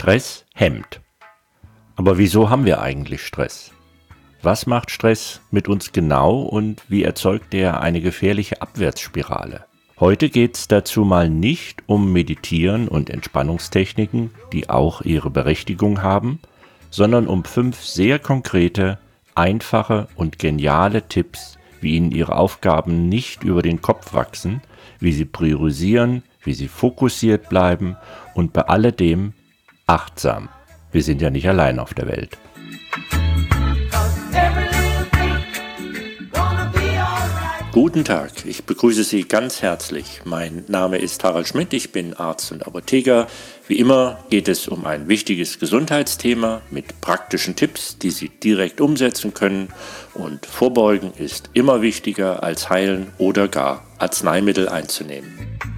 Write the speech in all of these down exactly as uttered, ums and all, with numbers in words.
Stress hemmt. Aber wieso haben wir eigentlich Stress? Was macht Stress mit uns genau und wie erzeugt er eine gefährliche Abwärtsspirale? Heute geht es dazu mal nicht um Meditieren und Entspannungstechniken, die auch ihre Berechtigung haben, sondern um fünf sehr konkrete, einfache und geniale Tipps, wie Ihnen Ihre Aufgaben nicht über den Kopf wachsen, wie Sie priorisieren, wie Sie fokussiert bleiben und bei alledem achtsam. Wir sind ja nicht allein auf der Welt. Guten Tag, ich begrüße Sie ganz herzlich. Mein Name ist Harald Schmidt, ich bin Arzt und Apotheker. Wie immer geht es um ein wichtiges Gesundheitsthema mit praktischen Tipps, die Sie direkt umsetzen können. Und Vorbeugen ist immer wichtiger als heilen oder gar Arzneimittel einzunehmen.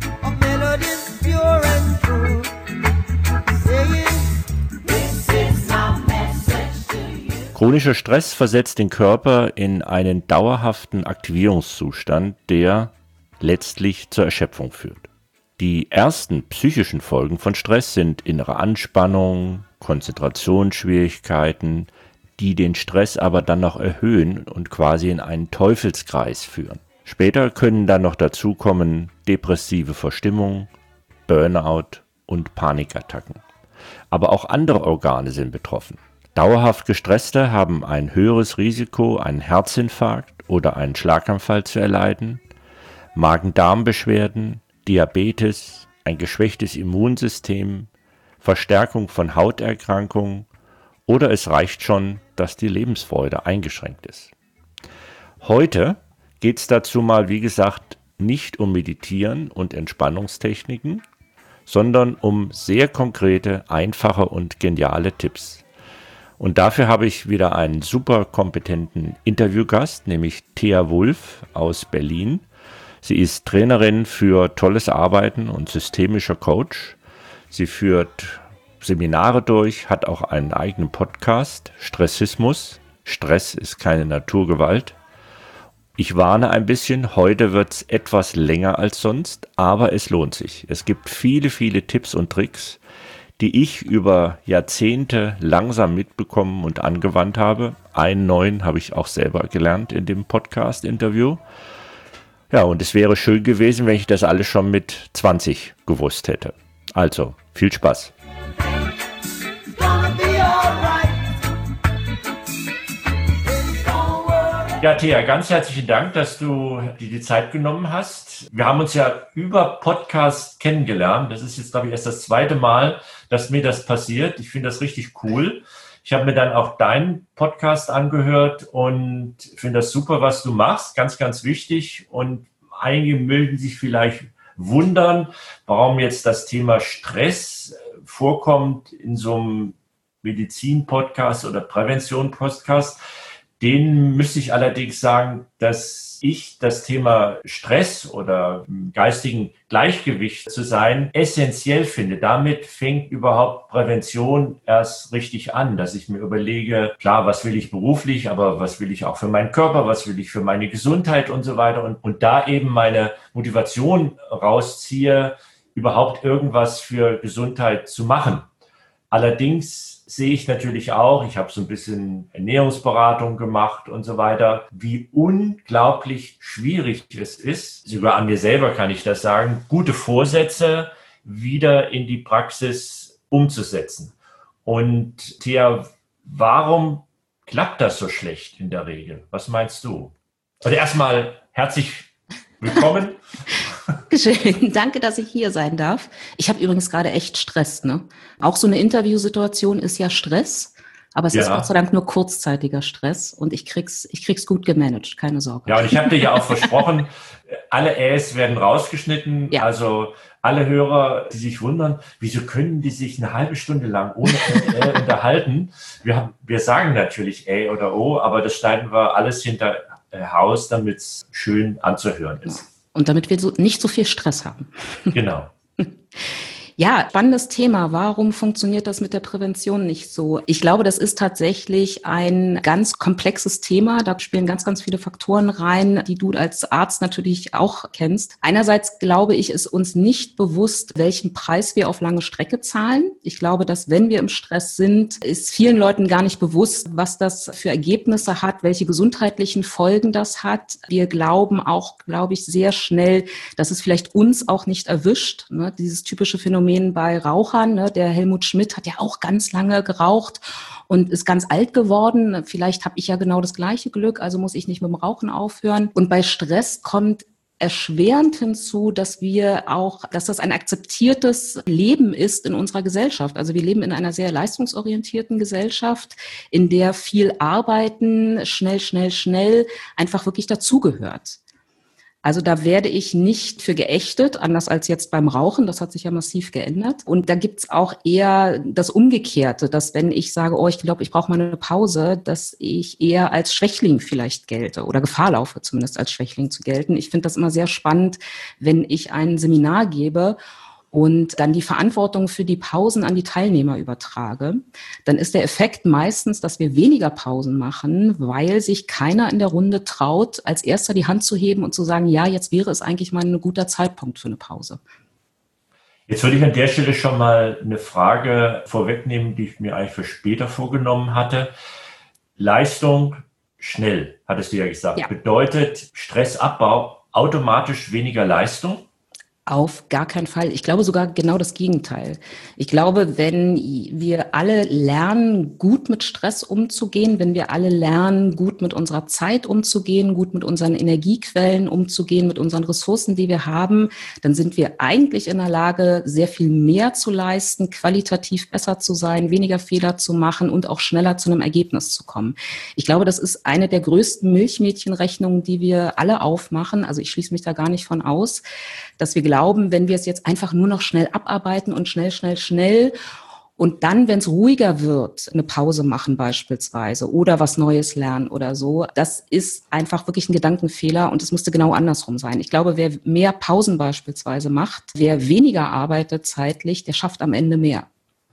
Chronischer Stress versetzt den Körper in einen dauerhaften Aktivierungszustand, der letztlich zur Erschöpfung führt. Die ersten psychischen Folgen von Stress sind innere Anspannung, Konzentrationsschwierigkeiten, die den Stress aber dann noch erhöhen und quasi in einen Teufelskreis führen. Später können dann noch dazukommen depressive Verstimmung, Burnout und Panikattacken. Aber auch andere Organe sind betroffen. Dauerhaft Gestresste haben ein höheres Risiko, einen Herzinfarkt oder einen Schlaganfall zu erleiden, Magen-Darm-Beschwerden, Diabetes, ein geschwächtes Immunsystem, Verstärkung von Hauterkrankungen oder es reicht schon, dass die Lebensfreude eingeschränkt ist. Heute geht es dazu mal, wie gesagt, nicht um Meditieren und Entspannungstechniken, sondern um sehr konkrete, einfache und geniale Tipps. Und dafür habe ich wieder einen super kompetenten Interviewgast, nämlich Thea Wulff aus Berlin. Sie ist Trainerin für tolles Arbeiten und systemischer Coach. Sie führt Seminare durch, hat auch einen eigenen Podcast, Stressismus. Stress ist keine Naturgewalt. Ich warne ein bisschen, heute wird es etwas länger als sonst, aber es lohnt sich. Es gibt viele, viele Tipps und Tricks, die ich über Jahrzehnte langsam mitbekommen und angewandt habe. Einen neuen habe ich auch selber gelernt in dem Podcast-Interview. Ja, und es wäre schön gewesen, wenn ich das alles schon mit zwanzig gewusst hätte. Also, viel Spaß. Ja, Thea, ganz herzlichen Dank, dass du dir die Zeit genommen hast. Wir haben uns ja über Podcast kennengelernt. Das ist jetzt, glaube ich, erst das zweite Mal, dass mir das passiert. Ich finde das richtig cool. Ich habe mir dann auch deinen Podcast angehört und finde das super, was du machst. Ganz, ganz wichtig. Und einige mögen sich vielleicht wundern, warum jetzt das Thema Stress vorkommt in so einem Medizin-Podcast oder Prävention-Podcast. Den müsste ich allerdings sagen, dass ich das Thema Stress oder geistigen Gleichgewicht zu sein essentiell finde. Damit fängt überhaupt Prävention erst richtig an, dass ich mir überlege, klar, was will ich beruflich, aber was will ich auch für meinen Körper, was will ich für meine Gesundheit und so weiter. Und, und da eben meine Motivation rausziehe, überhaupt irgendwas für Gesundheit zu machen. Allerdings sehe ich natürlich auch, ich habe so ein bisschen Ernährungsberatung gemacht und so weiter, wie unglaublich schwierig es ist, sogar an mir selber kann ich das sagen, gute Vorsätze wieder in die Praxis umzusetzen. Und Thea, warum klappt das so schlecht in der Regel? Was meinst du? Also erstmal herzlich willkommen. Dankeschön. Danke, dass ich hier sein darf. Ich habe übrigens gerade echt Stress, ne? Auch so eine Interviewsituation ist ja Stress, aber es ja. ist Gott sei Dank nur kurzzeitiger Stress und ich krieg's, ich krieg's gut gemanagt, keine Sorge. Ja, und ich habe dir ja auch versprochen, alle Äs werden rausgeschnitten, ja. Also alle Hörer, die sich wundern, wieso können die sich eine halbe Stunde lang ohne Ä unterhalten? Wir, haben, wir sagen natürlich Ä oder O, aber das schneiden wir alles hinter Haus, damit es schön anzuhören ist. Ja. Und damit wir so, nicht so viel Stress haben. Genau. Ja, spannendes Thema. Warum funktioniert das mit der Prävention nicht so? Ich glaube, das ist tatsächlich ein ganz komplexes Thema. Da spielen ganz, ganz viele Faktoren rein, die du als Arzt natürlich auch kennst. Einerseits glaube ich, ist uns nicht bewusst, welchen Preis wir auf lange Strecke zahlen. Ich glaube, dass wenn wir im Stress sind, ist vielen Leuten gar nicht bewusst, was das für Ergebnisse hat, welche gesundheitlichen Folgen das hat. Wir glauben auch, glaube ich, sehr schnell, dass es vielleicht uns auch nicht erwischt. Ne? Dieses typische Phänomen bei Rauchern, ne? Der Helmut Schmidt hat ja auch ganz lange geraucht und ist ganz alt geworden. Vielleicht habe ich ja genau das gleiche Glück, also muss ich nicht mit dem Rauchen aufhören. Und bei Stress kommt erschwerend hinzu, dass wir auch, dass das ein akzeptiertes Leben ist in unserer Gesellschaft. Also wir leben in einer sehr leistungsorientierten Gesellschaft, in der viel Arbeiten, schnell, schnell, schnell einfach wirklich dazugehört. Also da werde ich nicht für geächtet, anders als jetzt beim Rauchen. Das hat sich ja massiv geändert. Und da gibt's auch eher das Umgekehrte, dass wenn ich sage, oh, ich glaube, ich brauche mal eine Pause, dass ich eher als Schwächling vielleicht gelte oder Gefahr laufe, zumindest als Schwächling zu gelten. Ich finde das immer sehr spannend, wenn ich ein Seminar gebe und dann die Verantwortung für die Pausen an die Teilnehmer übertrage, dann ist der Effekt meistens, dass wir weniger Pausen machen, weil sich keiner in der Runde traut, als erster die Hand zu heben und zu sagen, ja, jetzt wäre es eigentlich mal ein guter Zeitpunkt für eine Pause. Jetzt würde ich an der Stelle schon mal eine Frage vorwegnehmen, die ich mir eigentlich für später vorgenommen hatte. Leistung schnell, hattest du ja gesagt, ja. Bedeutet Stressabbau automatisch weniger Leistung? Auf gar keinen Fall. Ich glaube sogar genau das Gegenteil. Ich glaube, wenn wir alle lernen, gut mit Stress umzugehen, wenn wir alle lernen, gut mit unserer Zeit umzugehen, gut mit unseren Energiequellen umzugehen, mit unseren Ressourcen, die wir haben, dann sind wir eigentlich in der Lage, sehr viel mehr zu leisten, qualitativ besser zu sein, weniger Fehler zu machen und auch schneller zu einem Ergebnis zu kommen. Ich glaube, das ist eine der größten Milchmädchenrechnungen, die wir alle aufmachen. Also ich schließe mich da gar nicht von aus, dass wir glauben, wenn wir es jetzt einfach nur noch schnell abarbeiten und schnell, schnell, schnell und dann, wenn es ruhiger wird, eine Pause machen beispielsweise oder was Neues lernen oder so, das ist einfach wirklich ein Gedankenfehler und es müsste genau andersrum sein. Ich glaube, wer mehr Pausen beispielsweise macht, wer weniger arbeitet zeitlich, der schafft am Ende mehr.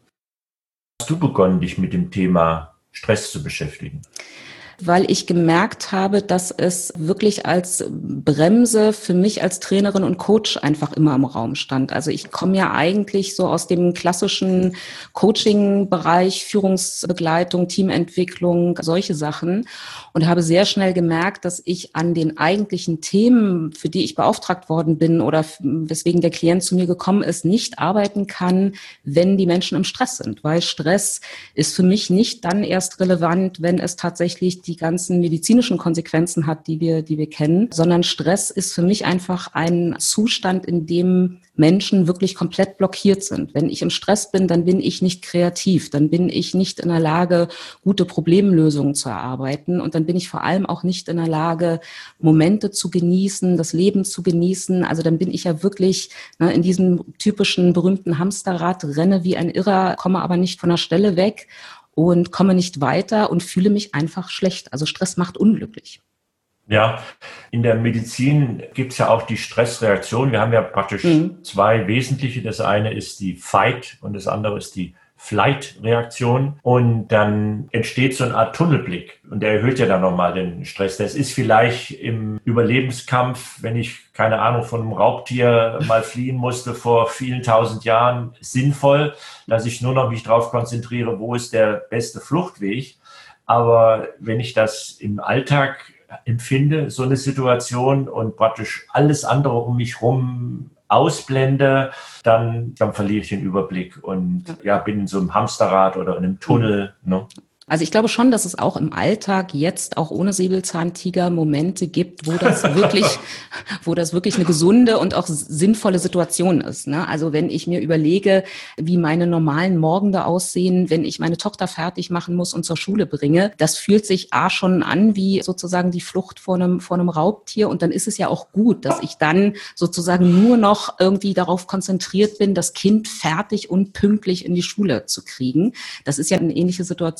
Hast du begonnen, dich mit dem Thema Stress zu beschäftigen? Weil ich gemerkt habe, dass es wirklich als Bremse für mich als Trainerin und Coach einfach immer im Raum stand. Also ich komme ja eigentlich so aus dem klassischen Coaching-Bereich, Führungsbegleitung, Teamentwicklung, solche Sachen und habe sehr schnell gemerkt, dass ich an den eigentlichen Themen, für die ich beauftragt worden bin oder weswegen der Klient zu mir gekommen ist, nicht arbeiten kann, wenn die Menschen im Stress sind. Weil Stress ist für mich nicht dann erst relevant, wenn es tatsächlich die ganzen medizinischen Konsequenzen hat, die wir, die wir kennen, sondern Stress ist für mich einfach ein Zustand, in dem Menschen wirklich komplett blockiert sind. Wenn ich im Stress bin, dann bin ich nicht kreativ, dann bin ich nicht in der Lage, gute Problemlösungen zu erarbeiten und dann bin ich vor allem auch nicht in der Lage, Momente zu genießen, das Leben zu genießen. Also dann bin ich ja wirklich ne, in diesem typischen berühmten Hamsterrad, renne wie ein Irrer, komme aber nicht von der Stelle weg und komme nicht weiter und fühle mich einfach schlecht. Also Stress macht unglücklich. Ja, in der Medizin gibt es ja auch die Stressreaktion. Wir haben ja praktisch mhm. zwei wesentliche. Das eine ist die Fight und das andere ist die Flight-Reaktion. Und dann entsteht so eine Art Tunnelblick und der erhöht ja dann nochmal den Stress. Das ist vielleicht im Überlebenskampf, wenn ich, keine Ahnung, von einem Raubtier mal fliehen musste vor vielen tausend Jahren, sinnvoll, dass ich nur noch mich darauf konzentriere, wo ist der beste Fluchtweg. Aber wenn ich das im Alltag empfinde, so eine Situation und praktisch alles andere um mich rum ausblende, dann, dann verliere ich den Überblick und ja, bin in so einem Hamsterrad oder in einem Tunnel. Ne? Also ich glaube schon, dass es auch im Alltag jetzt auch ohne Säbelzahntiger Momente gibt, wo das wirklich, wo das wirklich eine gesunde und auch sinnvolle Situation ist. Ne? Also wenn ich mir überlege, wie meine normalen Morgende aussehen, wenn ich meine Tochter fertig machen muss und zur Schule bringe, das fühlt sich A schon an wie sozusagen die Flucht vor einem, vor einem Raubtier. Und dann ist es ja auch gut, dass ich dann sozusagen nur noch irgendwie darauf konzentriert bin, das Kind fertig und pünktlich in die Schule zu kriegen. Das ist ja eine ähnliche Situation.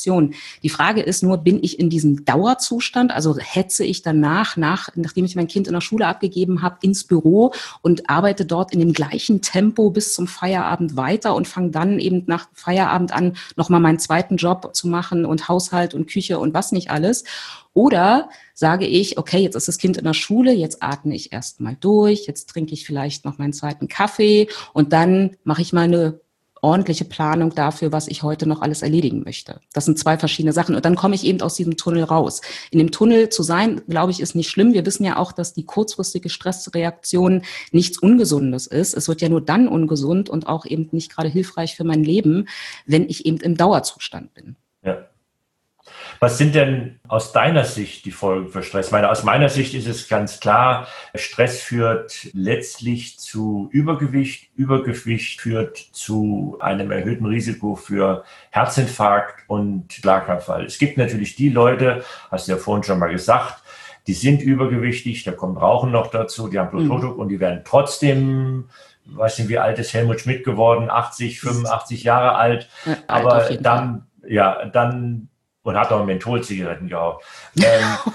Die Frage ist nur, bin ich in diesem Dauerzustand, also hetze ich danach, nach, nachdem ich mein Kind in der Schule abgegeben habe, ins Büro und arbeite dort in dem gleichen Tempo bis zum Feierabend weiter und fange dann eben nach Feierabend an, nochmal meinen zweiten Job zu machen und Haushalt und Küche und was nicht alles. Oder sage ich, okay, jetzt ist das Kind in der Schule, jetzt atme ich erstmal durch, jetzt trinke ich vielleicht noch meinen zweiten Kaffee und dann mache ich mal eine ordentliche Planung dafür, was ich heute noch alles erledigen möchte. Das sind zwei verschiedene Sachen. Und dann komme ich eben aus diesem Tunnel raus. In dem Tunnel zu sein, glaube ich, ist nicht schlimm. Wir wissen ja auch, dass die kurzfristige Stressreaktion nichts Ungesundes ist. Es wird ja nur dann ungesund und auch eben nicht gerade hilfreich für mein Leben, wenn ich eben im Dauerzustand bin. Ja. Was sind denn aus deiner Sicht die Folgen für Stress? Ich meine, aus meiner Sicht ist es ganz klar, Stress führt letztlich zu Übergewicht. Übergewicht führt zu einem erhöhten Risiko für Herzinfarkt und Schlaganfall. Es gibt natürlich die Leute, hast du ja vorhin schon mal gesagt, die sind übergewichtig, da kommt Rauchen noch dazu, die haben Bluthochdruck mhm. und die werden trotzdem, weiß nicht, wie alt ist Helmut Schmidt geworden, achtzig, fünfundachtzig Jahre alt, ja, aber alt dann, ja, dann und hat auch Mentholzigaretten geraucht. Ähm,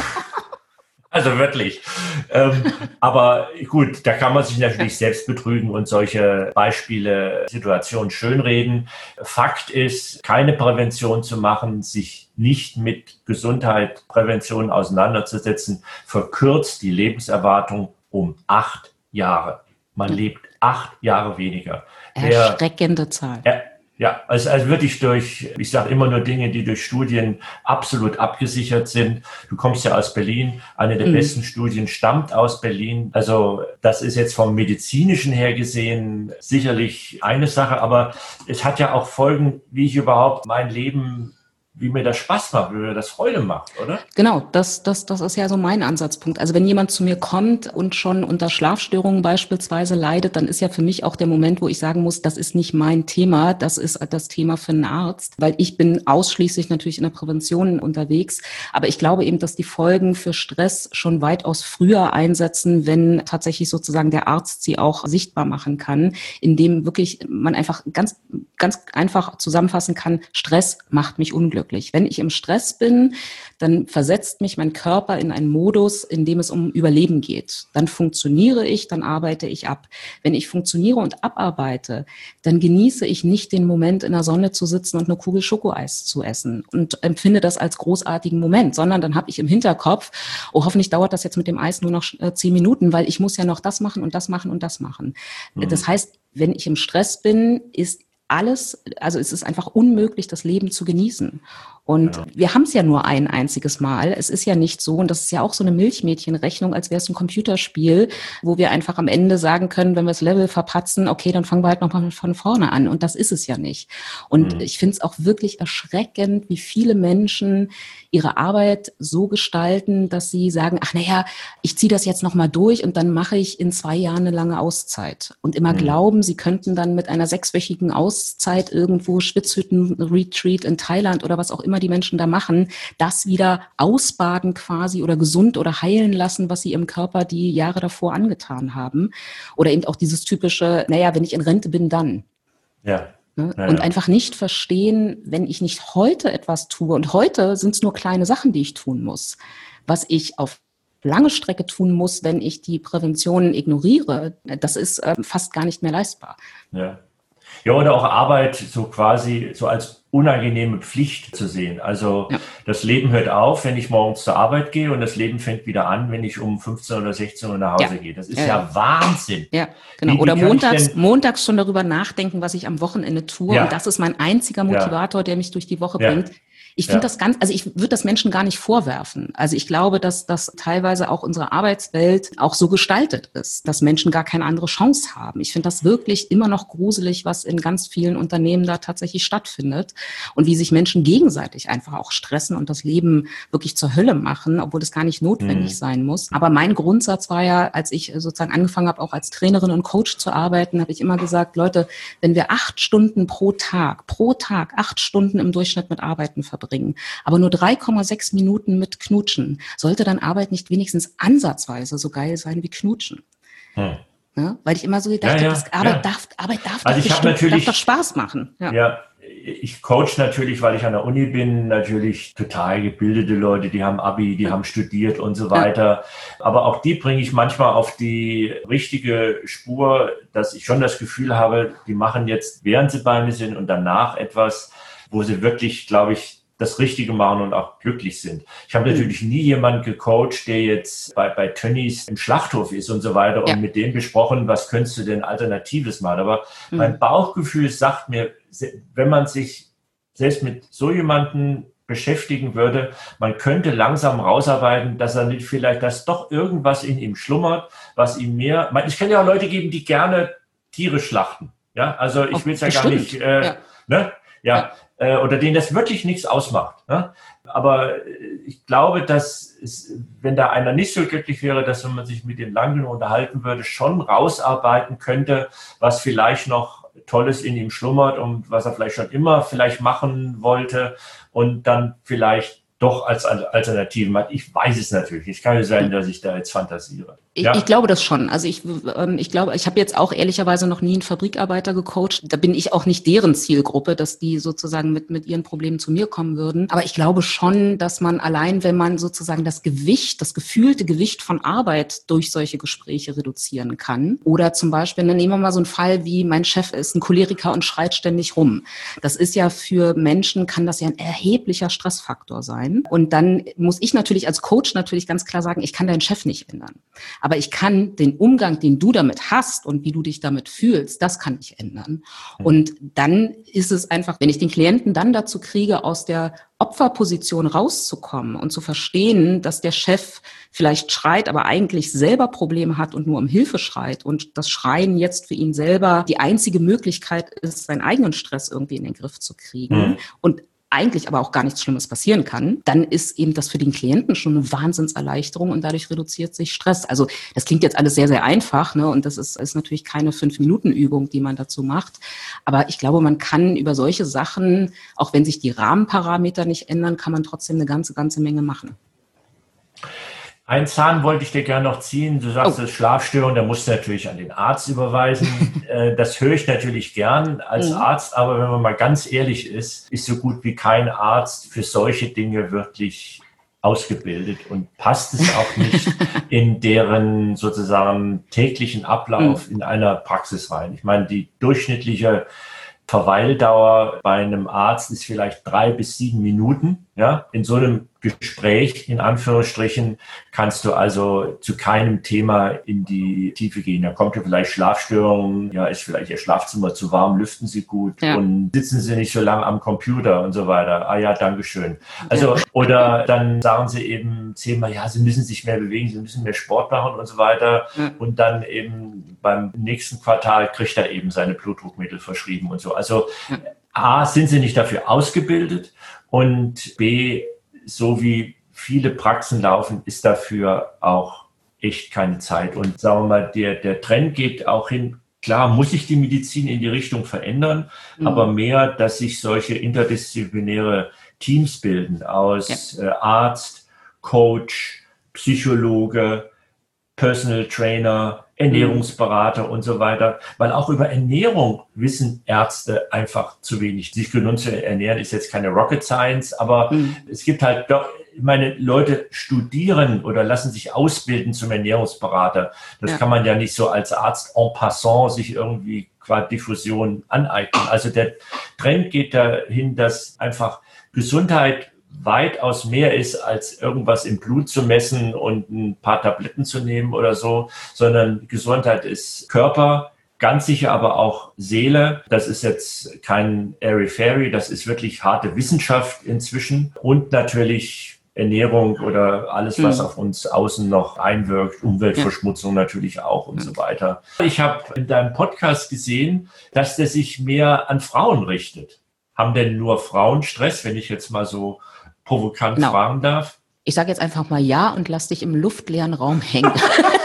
also wirklich. Ähm, aber gut, da kann man sich natürlich selbst betrügen und solche Beispiele, Situationen schönreden. Fakt ist, keine Prävention zu machen, sich nicht mit Gesundheit, Prävention auseinanderzusetzen, verkürzt die Lebenserwartung um acht Jahre. Man lebt acht Jahre weniger. Erschreckende Zahl. Der, Ja, also, also wirklich durch, ich sage immer nur Dinge, die durch Studien absolut abgesichert sind. Du kommst ja aus Berlin, eine der mhm. besten Studien stammt aus Berlin. Also das ist jetzt vom Medizinischen her gesehen sicherlich eine Sache, aber es hat ja auch Folgen, wie ich überhaupt mein Leben, wie mir das Spaß macht, wie mir das Freude macht, oder? Genau, das, das, das ist ja so mein Ansatzpunkt. Also wenn jemand zu mir kommt und schon unter Schlafstörungen beispielsweise leidet, dann ist ja für mich auch der Moment, wo ich sagen muss, das ist nicht mein Thema, das ist das Thema für einen Arzt, weil ich bin ausschließlich natürlich in der Prävention unterwegs. Aber ich glaube eben, dass die Folgen für Stress schon weitaus früher einsetzen, wenn tatsächlich sozusagen der Arzt sie auch sichtbar machen kann, indem wirklich man einfach ganz, ganz einfach zusammenfassen kann, Stress macht mich unglücklich. Wenn ich im Stress bin, dann versetzt mich mein Körper in einen Modus, in dem es um Überleben geht. Dann funktioniere ich, dann arbeite ich ab. Wenn ich funktioniere und abarbeite, dann genieße ich nicht den Moment, in der Sonne zu sitzen und eine Kugel Schokoeis zu essen und empfinde das als großartigen Moment, sondern dann habe ich im Hinterkopf, oh, hoffentlich dauert das jetzt mit dem Eis nur noch zehn Minuten, weil ich muss ja noch das machen und das machen und das machen. Mhm. Das heißt, wenn ich im Stress bin, ist alles, also es ist einfach unmöglich, das Leben zu genießen. Und ja. wir haben es ja nur ein einziges Mal. Es ist ja nicht so, und das ist ja auch so eine Milchmädchenrechnung, als wäre es ein Computerspiel, wo wir einfach am Ende sagen können, wenn wir das Level verpatzen, okay, dann fangen wir halt nochmal von vorne an. Und das ist es ja nicht. Und mhm. ich finde es auch wirklich erschreckend, wie viele Menschen ihre Arbeit so gestalten, dass sie sagen, ach naja, ich ziehe das jetzt nochmal durch und dann mache ich in zwei Jahren eine lange Auszeit. Und immer mhm. glauben, sie könnten dann mit einer sechswöchigen Auszeit irgendwo Schwitzhütten-Retreat in Thailand oder was auch immer die Menschen da machen, das wieder ausbaden quasi oder gesund oder heilen lassen, was sie im Körper die Jahre davor angetan haben. Oder eben auch dieses typische, naja, wenn ich in Rente bin, dann. Ja. Ne? Ja, und ja. einfach nicht verstehen, wenn ich nicht heute etwas tue, und heute sind es nur kleine Sachen, die ich tun muss, was ich auf lange Strecke tun muss, wenn ich die Prävention ignoriere, das ist äh, fast gar nicht mehr leistbar. Ja. Ja, oder auch Arbeit so quasi so als unangenehme Pflicht zu sehen. Also ja. das Leben hört auf, wenn ich morgens zur Arbeit gehe, und das Leben fängt wieder an, wenn ich um fünfzehn oder sechzehn Uhr nach Hause ja. gehe. Das ist ja, ja Wahnsinn. Ja, genau. Wie, oder wie montags, montags schon darüber nachdenken, was ich am Wochenende tue. Ja. Und das ist mein einziger Motivator, ja. der mich durch die Woche ja. bringt. Ich finde ja. das ganz, also ich würde das Menschen gar nicht vorwerfen. Also ich glaube, dass das teilweise auch unsere Arbeitswelt auch so gestaltet ist, dass Menschen gar keine andere Chance haben. Ich finde das wirklich immer noch gruselig, was in ganz vielen Unternehmen da tatsächlich stattfindet und wie sich Menschen gegenseitig einfach auch stressen und das Leben wirklich zur Hölle machen, obwohl das gar nicht notwendig mhm. sein muss. Aber mein Grundsatz war ja, als ich sozusagen angefangen habe, auch als Trainerin und Coach zu arbeiten, habe ich immer gesagt, Leute, wenn wir acht Stunden pro Tag, pro Tag acht Stunden im Durchschnitt mit Arbeiten verbringen, bringen, aber nur drei Komma sechs Minuten mit Knutschen, sollte dann Arbeit nicht wenigstens ansatzweise so geil sein wie Knutschen? Hm. Ja, weil ich immer so gedacht ja, ja, habe, Arbeit, ja. darf, Arbeit darf, also doch, ich bestimmt, darf doch Spaß machen. Ja. ja, ich coach natürlich, weil ich an der Uni bin, natürlich total gebildete Leute, die haben Abi, die haben studiert und so weiter. Aber auch die bringe ich manchmal auf die richtige Spur, dass ich schon das Gefühl habe, die machen jetzt, während sie bei mir sind und danach etwas, wo sie wirklich, glaube ich, das Richtige machen und auch glücklich sind. Ich habe natürlich nie jemanden gecoacht, der jetzt bei, bei Tönnies im Schlachthof ist und so weiter und ja. mit dem besprochen, was könntest du denn Alternatives machen. Aber mhm. mein Bauchgefühl sagt mir, wenn man sich selbst mit so jemandem beschäftigen würde, man könnte langsam rausarbeiten, dass er nicht vielleicht, dass doch irgendwas in ihm schlummert, was ihm mehr, ich kann ja auch Leute geben, die gerne Tiere schlachten. Ja, also ich will es ja gar nicht, äh, ja. ne? Ja. ja. Oder denen das wirklich nichts ausmacht. Ne? Aber ich glaube, dass es, wenn da einer nicht so glücklich wäre, dass wenn man sich mit dem lange unterhalten würde, schon rausarbeiten könnte, was vielleicht noch Tolles in ihm schlummert und was er vielleicht schon immer vielleicht machen wollte und dann vielleicht doch als Alternative hat. Ich weiß es natürlich nicht. Es kann ja sein, dass ich da jetzt fantasiere. Ich, ja? ich glaube das schon. Also ich, ähm, ich glaube, ich habe jetzt auch ehrlicherweise noch nie einen Fabrikarbeiter gecoacht. Da bin ich auch nicht deren Zielgruppe, dass die sozusagen mit, mit ihren Problemen zu mir kommen würden. Aber ich glaube schon, dass man allein, wenn man sozusagen das Gewicht, das gefühlte Gewicht von Arbeit durch solche Gespräche reduzieren kann. Oder zum Beispiel, dann nehmen wir mal so einen Fall wie, mein Chef ist ein Choleriker und schreit ständig rum. Das ist ja für Menschen, kann das ja ein erheblicher Stressfaktor sein. Und dann muss ich natürlich als Coach natürlich ganz klar sagen, ich kann deinen Chef nicht ändern. Aber ich kann den Umgang, den du damit hast und wie du dich damit fühlst, das kann ich ändern. Und dann ist es einfach, wenn ich den Klienten dann dazu kriege, aus der Opferposition rauszukommen und zu verstehen, dass der Chef vielleicht schreit, aber eigentlich selber Probleme hat und nur um Hilfe schreit und das Schreien jetzt für ihn selber die einzige Möglichkeit ist, seinen eigenen Stress irgendwie in den Griff zu kriegen. Mhm. Und eigentlich aber auch gar nichts Schlimmes passieren kann, dann ist eben das für den Klienten schon eine Wahnsinnserleichterung und dadurch reduziert sich Stress. Also das klingt jetzt alles sehr, sehr einfach, ne? Und das ist, ist natürlich keine Fünf-Minuten-Übung, die man dazu macht. Aber ich glaube, man kann über solche Sachen, auch wenn sich die Rahmenparameter nicht ändern, kann man trotzdem eine ganze, ganze Menge machen. Ein Zahn wollte ich dir gerne noch ziehen. Du sagst, oh. das ist Schlafstörung, da musst du natürlich an den Arzt überweisen. Das höre ich natürlich gern als mhm. Arzt, aber wenn man mal ganz ehrlich ist, ist so gut wie kein Arzt für solche Dinge wirklich ausgebildet und passt es auch nicht in deren sozusagen täglichen Ablauf mhm. in einer Praxis rein. Ich meine, die durchschnittliche Verweildauer bei einem Arzt ist vielleicht drei bis sieben Minuten. Ja, in so einem Gespräch, in Anführungsstrichen, kannst du also zu keinem Thema in die Tiefe gehen. Da kommt ja vielleicht Schlafstörungen, ja, ist vielleicht Ihr Schlafzimmer zu warm, lüften Sie gut ja. und sitzen Sie nicht so lange am Computer und so weiter. Ah ja, Dankeschön. Also, oder dann sagen Sie eben zehnmal, ja, Sie müssen sich mehr bewegen, Sie müssen mehr Sport machen und so weiter. Ja. Und dann eben beim nächsten Quartal kriegt er eben seine Blutdruckmittel verschrieben und so. Also, ja. A, sind Sie nicht dafür ausgebildet und B, so wie viele Praxen laufen, ist dafür auch echt keine Zeit. Und sagen wir mal, der, der Trend geht auch hin, klar muss sich die Medizin in die Richtung verändern, mhm. aber mehr, dass sich solche interdisziplinäre Teams bilden aus ja. äh, Arzt, Coach, Psychologe, Personal Trainer, Ernährungsberater und so weiter, weil auch über Ernährung wissen Ärzte einfach zu wenig. Sich gesund zu ernähren ist jetzt keine Rocket Science, aber mhm. es gibt halt doch, ich meine, Leute studieren oder lassen sich ausbilden zum Ernährungsberater. Das ja. kann man ja nicht so als Arzt en passant sich irgendwie qua Diffusion aneignen. Also der Trend geht dahin, dass einfach Gesundheit weitaus mehr ist, als irgendwas im Blut zu messen und ein paar Tabletten zu nehmen oder so, sondern Gesundheit ist Körper, ganz sicher aber auch Seele. Das ist jetzt kein Airy-Fairy, das ist wirklich harte Wissenschaft inzwischen und natürlich Ernährung oder alles, was mhm. auf uns außen noch einwirkt, Umweltverschmutzung ja. natürlich auch und mhm. so weiter. Ich habe in deinem Podcast gesehen, dass der sich mehr an Frauen richtet. Haben denn nur Frauen Stress, wenn ich jetzt mal so provokant genau. fragen darf? Ich sage jetzt einfach mal ja und lass dich im luftleeren Raum hängen.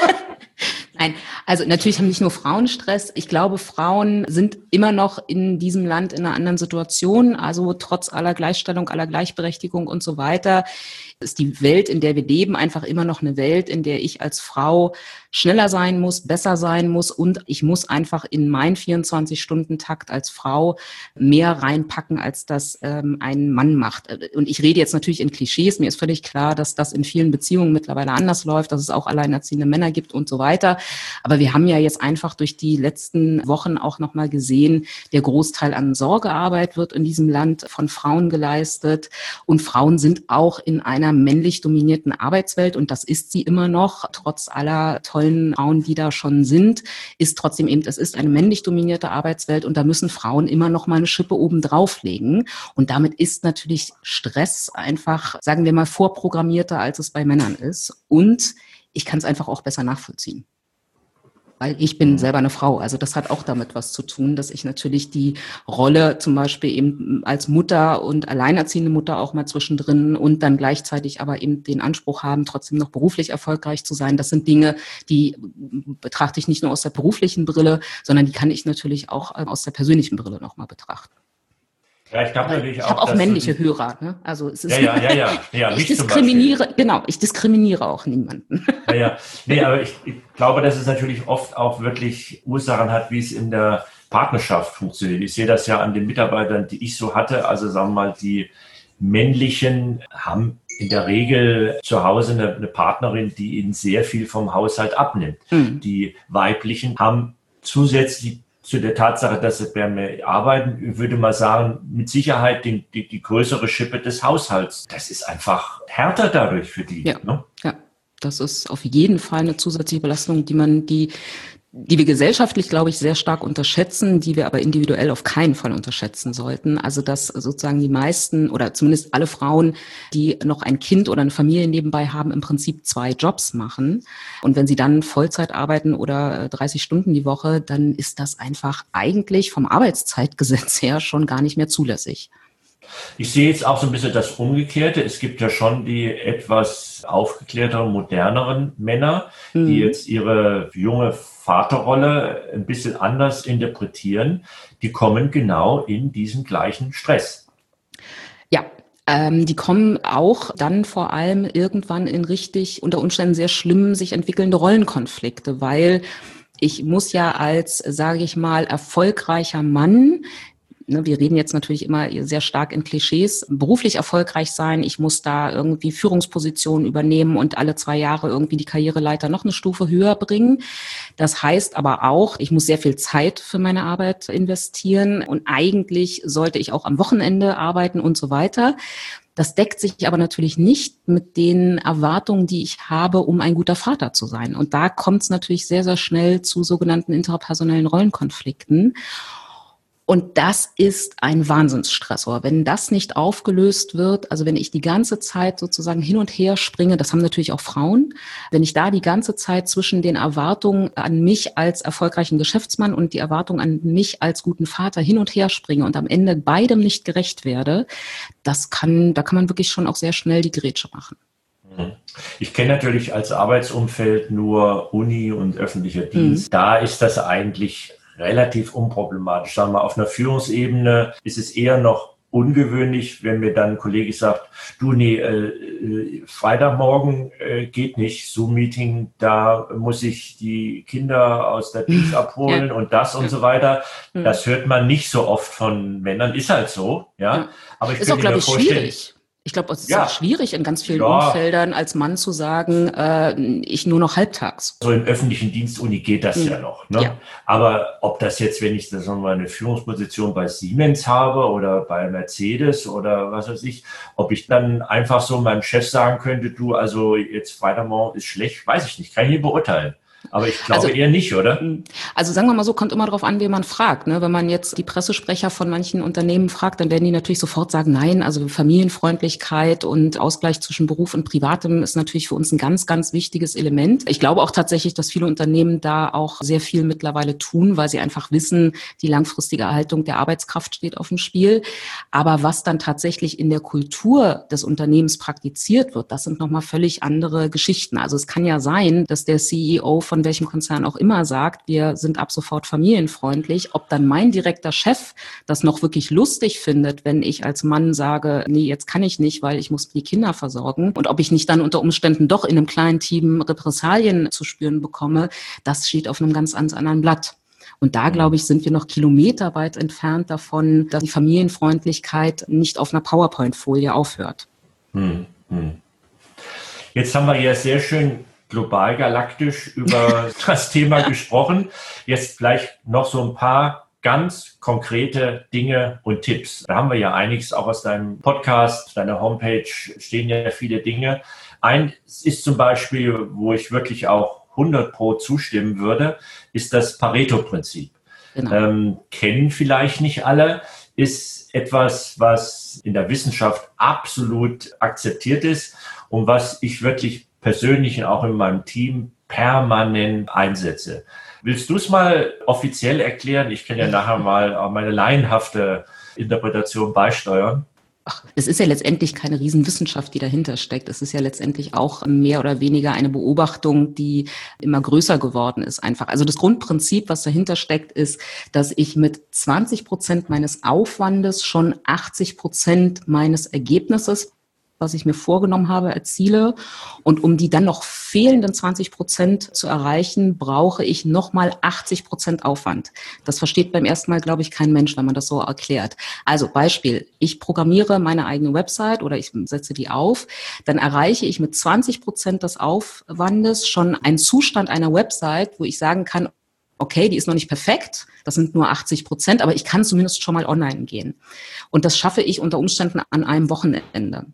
Nein, also natürlich haben nicht nur Frauen Stress. Ich glaube, Frauen sind immer noch in diesem Land in einer anderen Situation. Also trotz aller Gleichstellung, aller Gleichberechtigung und so weiter ist die Welt, in der wir leben, einfach immer noch eine Welt, in der ich als Frau schneller sein muss, besser sein muss und ich muss einfach in meinen vierundzwanzig-Stunden-Takt als Frau mehr reinpacken, als das ähm, ein Mann macht. Und ich rede jetzt natürlich in Klischees. Mir ist völlig klar, dass das in vielen Beziehungen mittlerweile anders läuft, dass es auch alleinerziehende Männer gibt und so weiter. Aber wir haben ja jetzt einfach durch die letzten Wochen auch nochmal gesehen, der Großteil an Sorgearbeit wird in diesem Land von Frauen geleistet. Und Frauen sind auch in einer männlich dominierten Arbeitswelt und das ist sie immer noch, trotz aller tollen Frauen, die da schon sind, ist trotzdem eben, es ist eine männlich dominierte Arbeitswelt und da müssen Frauen immer noch mal eine Schippe oben drauflegen. Und damit ist natürlich Stress einfach, sagen wir mal, vorprogrammierter, als es bei Männern ist. Und ich kann es einfach auch besser nachvollziehen. Weil ich bin selber eine Frau. Also das hat auch damit was zu tun, dass ich natürlich die Rolle zum Beispiel eben als Mutter und alleinerziehende Mutter auch mal zwischendrin und dann gleichzeitig aber eben den Anspruch haben, trotzdem noch beruflich erfolgreich zu sein. Das sind Dinge, die betrachte ich nicht nur aus der beruflichen Brille, sondern die kann ich natürlich auch aus der persönlichen Brille nochmal betrachten. Ja, ich glaube natürlich ich auch. habe auch männliche die... Hörer, ne? Also es ist ja, ja, ja, ja. ja ich diskriminiere, genau, ich diskriminiere auch niemanden. Ja, ja. Nee, aber ich, ich glaube, dass es natürlich oft auch wirklich Ursachen hat, wie es in der Partnerschaft funktioniert. Ich sehe das ja an den Mitarbeitern, die ich so hatte. Also sagen wir mal, die männlichen haben in der Regel zu Hause eine, eine Partnerin, die ihnen sehr viel vom Haushalt abnimmt. Mhm. Die weiblichen haben zusätzlich zu der Tatsache, dass sie mehr arbeiten, würde man sagen, mit Sicherheit die, die, die größere Schippe des Haushalts. Das ist einfach härter dadurch für die. Ja, ne? ja, das ist auf jeden Fall eine zusätzliche Belastung, die man, die, die wir gesellschaftlich, glaube ich, sehr stark unterschätzen, die wir aber individuell auf keinen Fall unterschätzen sollten. Also dass sozusagen die meisten oder zumindest alle Frauen, die noch ein Kind oder eine Familie nebenbei haben, im Prinzip zwei Jobs machen. Und wenn sie dann Vollzeit arbeiten oder dreißig Stunden die Woche, dann ist das einfach eigentlich vom Arbeitszeitgesetz her schon gar nicht mehr zulässig. Ich sehe jetzt auch so ein bisschen das Umgekehrte. Es gibt ja schon die etwas aufgeklärteren, moderneren Männer, mhm. die jetzt ihre junge Vaterrolle ein bisschen anders interpretieren. Die kommen genau in diesen gleichen Stress. Ja. Ähm, die kommen auch dann vor allem irgendwann in richtig, unter Umständen sehr schlimm sich entwickelnde Rollenkonflikte, weil ich muss ja als, sage ich mal, erfolgreicher Mann, wir reden jetzt natürlich immer sehr stark in Klischees, beruflich erfolgreich sein. Ich muss da irgendwie Führungspositionen übernehmen und alle zwei Jahre irgendwie die Karriereleiter noch eine Stufe höher bringen. Das heißt aber auch, ich muss sehr viel Zeit für meine Arbeit investieren und eigentlich sollte ich auch am Wochenende arbeiten und so weiter. Das deckt sich aber natürlich nicht mit den Erwartungen, die ich habe, um ein guter Vater zu sein. Und da kommt es natürlich sehr, sehr schnell zu sogenannten interpersonellen Rollenkonflikten. Und das ist ein Wahnsinnsstressor. Wenn das nicht aufgelöst wird, also wenn ich die ganze Zeit sozusagen hin und her springe, das haben natürlich auch Frauen, wenn ich da die ganze Zeit zwischen den Erwartungen an mich als erfolgreichen Geschäftsmann und die Erwartungen an mich als guten Vater hin und her springe und am Ende beidem nicht gerecht werde, das kann, da kann man wirklich schon auch sehr schnell die Grätsche machen. Ich kenne natürlich als Arbeitsumfeld nur Uni und öffentlicher Dienst. Mhm. Da ist das eigentlich relativ unproblematisch. Sagen wir, auf einer Führungsebene ist es eher noch ungewöhnlich, wenn mir dann ein Kollege sagt, du, nee, äh, Freitagmorgen äh, geht nicht, Zoom-Meeting, da muss ich die Kinder aus der Dienst abholen ja. und das und ja. so weiter. Das hört man nicht so oft von Männern, ist halt so, ja. ja. Aber ich ist auch, glaube ich, schwierig. Ich glaube, es ist ja. auch schwierig in ganz vielen ja. Umfeldern als Mann zu sagen, äh, ich nur noch halbtags. So im öffentlichen Dienst Uni geht das mhm. ja noch. Ne? Ja. Aber ob das jetzt, wenn ich das nochmal eine Führungsposition bei Siemens habe oder bei Mercedes oder was weiß ich, ob ich dann einfach so meinem Chef sagen könnte, du, also jetzt Freitagmorgen ist schlecht, weiß ich nicht, kann ich nicht beurteilen. Aber ich glaube also, eher nicht, oder? Also sagen wir mal so, kommt immer darauf an, wen man fragt. Ne? Wenn man jetzt die Pressesprecher von manchen Unternehmen fragt, dann werden die natürlich sofort sagen, nein, also Familienfreundlichkeit und Ausgleich zwischen Beruf und Privatem ist natürlich für uns ein ganz, ganz wichtiges Element. Ich glaube auch tatsächlich, dass viele Unternehmen da auch sehr viel mittlerweile tun, weil sie einfach wissen, die langfristige Erhaltung der Arbeitskraft steht auf dem Spiel. Aber was dann tatsächlich in der Kultur des Unternehmens praktiziert wird, das sind nochmal völlig andere Geschichten. Also es kann ja sein, dass der C E O von welchem Konzern auch immer sagt, wir sind ab sofort familienfreundlich, ob dann mein direkter Chef das noch wirklich lustig findet, wenn ich als Mann sage, nee, jetzt kann ich nicht, weil ich muss die Kinder versorgen, und ob ich nicht dann unter Umständen doch in einem kleinen Team Repressalien zu spüren bekomme, das steht auf einem ganz anderen Blatt. Und da, glaube ich, sind wir noch kilometerweit entfernt davon, dass die Familienfreundlichkeit nicht auf einer PowerPoint-Folie aufhört. Hm, hm. Jetzt haben wir ja sehr schön global galaktisch über das Thema ja. gesprochen. Jetzt vielleicht noch so ein paar ganz konkrete Dinge und Tipps. Da haben wir ja einiges auch aus deinem Podcast, deiner Homepage stehen ja viele Dinge. Eins ist zum Beispiel, wo ich wirklich auch hundert Pro zustimmen würde, ist das Pareto-Prinzip. Genau. Ähm, kennen vielleicht nicht alle, ist etwas, was in der Wissenschaft absolut akzeptiert ist und was ich wirklich persönlich und auch in meinem Team permanent einsetze. Willst du es mal offiziell erklären? Ich kann ja nachher mal auch meine laienhafte Interpretation beisteuern. Ach, es ist ja letztendlich keine Riesenwissenschaft, die dahinter steckt. Es ist ja letztendlich auch mehr oder weniger eine Beobachtung, die immer größer geworden ist einfach. Also das Grundprinzip, was dahinter steckt, ist, dass ich mit zwanzig Prozent meines Aufwandes schon achtzig Prozent meines Ergebnisses, was ich mir vorgenommen habe, erziele. Und um die dann noch fehlenden zwanzig Prozent zu erreichen, brauche ich nochmal achtzig Prozent Aufwand. Das versteht beim ersten Mal, glaube ich, kein Mensch, wenn man das so erklärt. Also Beispiel, ich programmiere meine eigene Website oder ich setze die auf, dann erreiche ich mit zwanzig Prozent des Aufwandes schon einen Zustand einer Website, wo ich sagen kann, okay, die ist noch nicht perfekt, das sind nur achtzig Prozent, aber ich kann zumindest schon mal online gehen. Und das schaffe ich unter Umständen an einem Wochenende.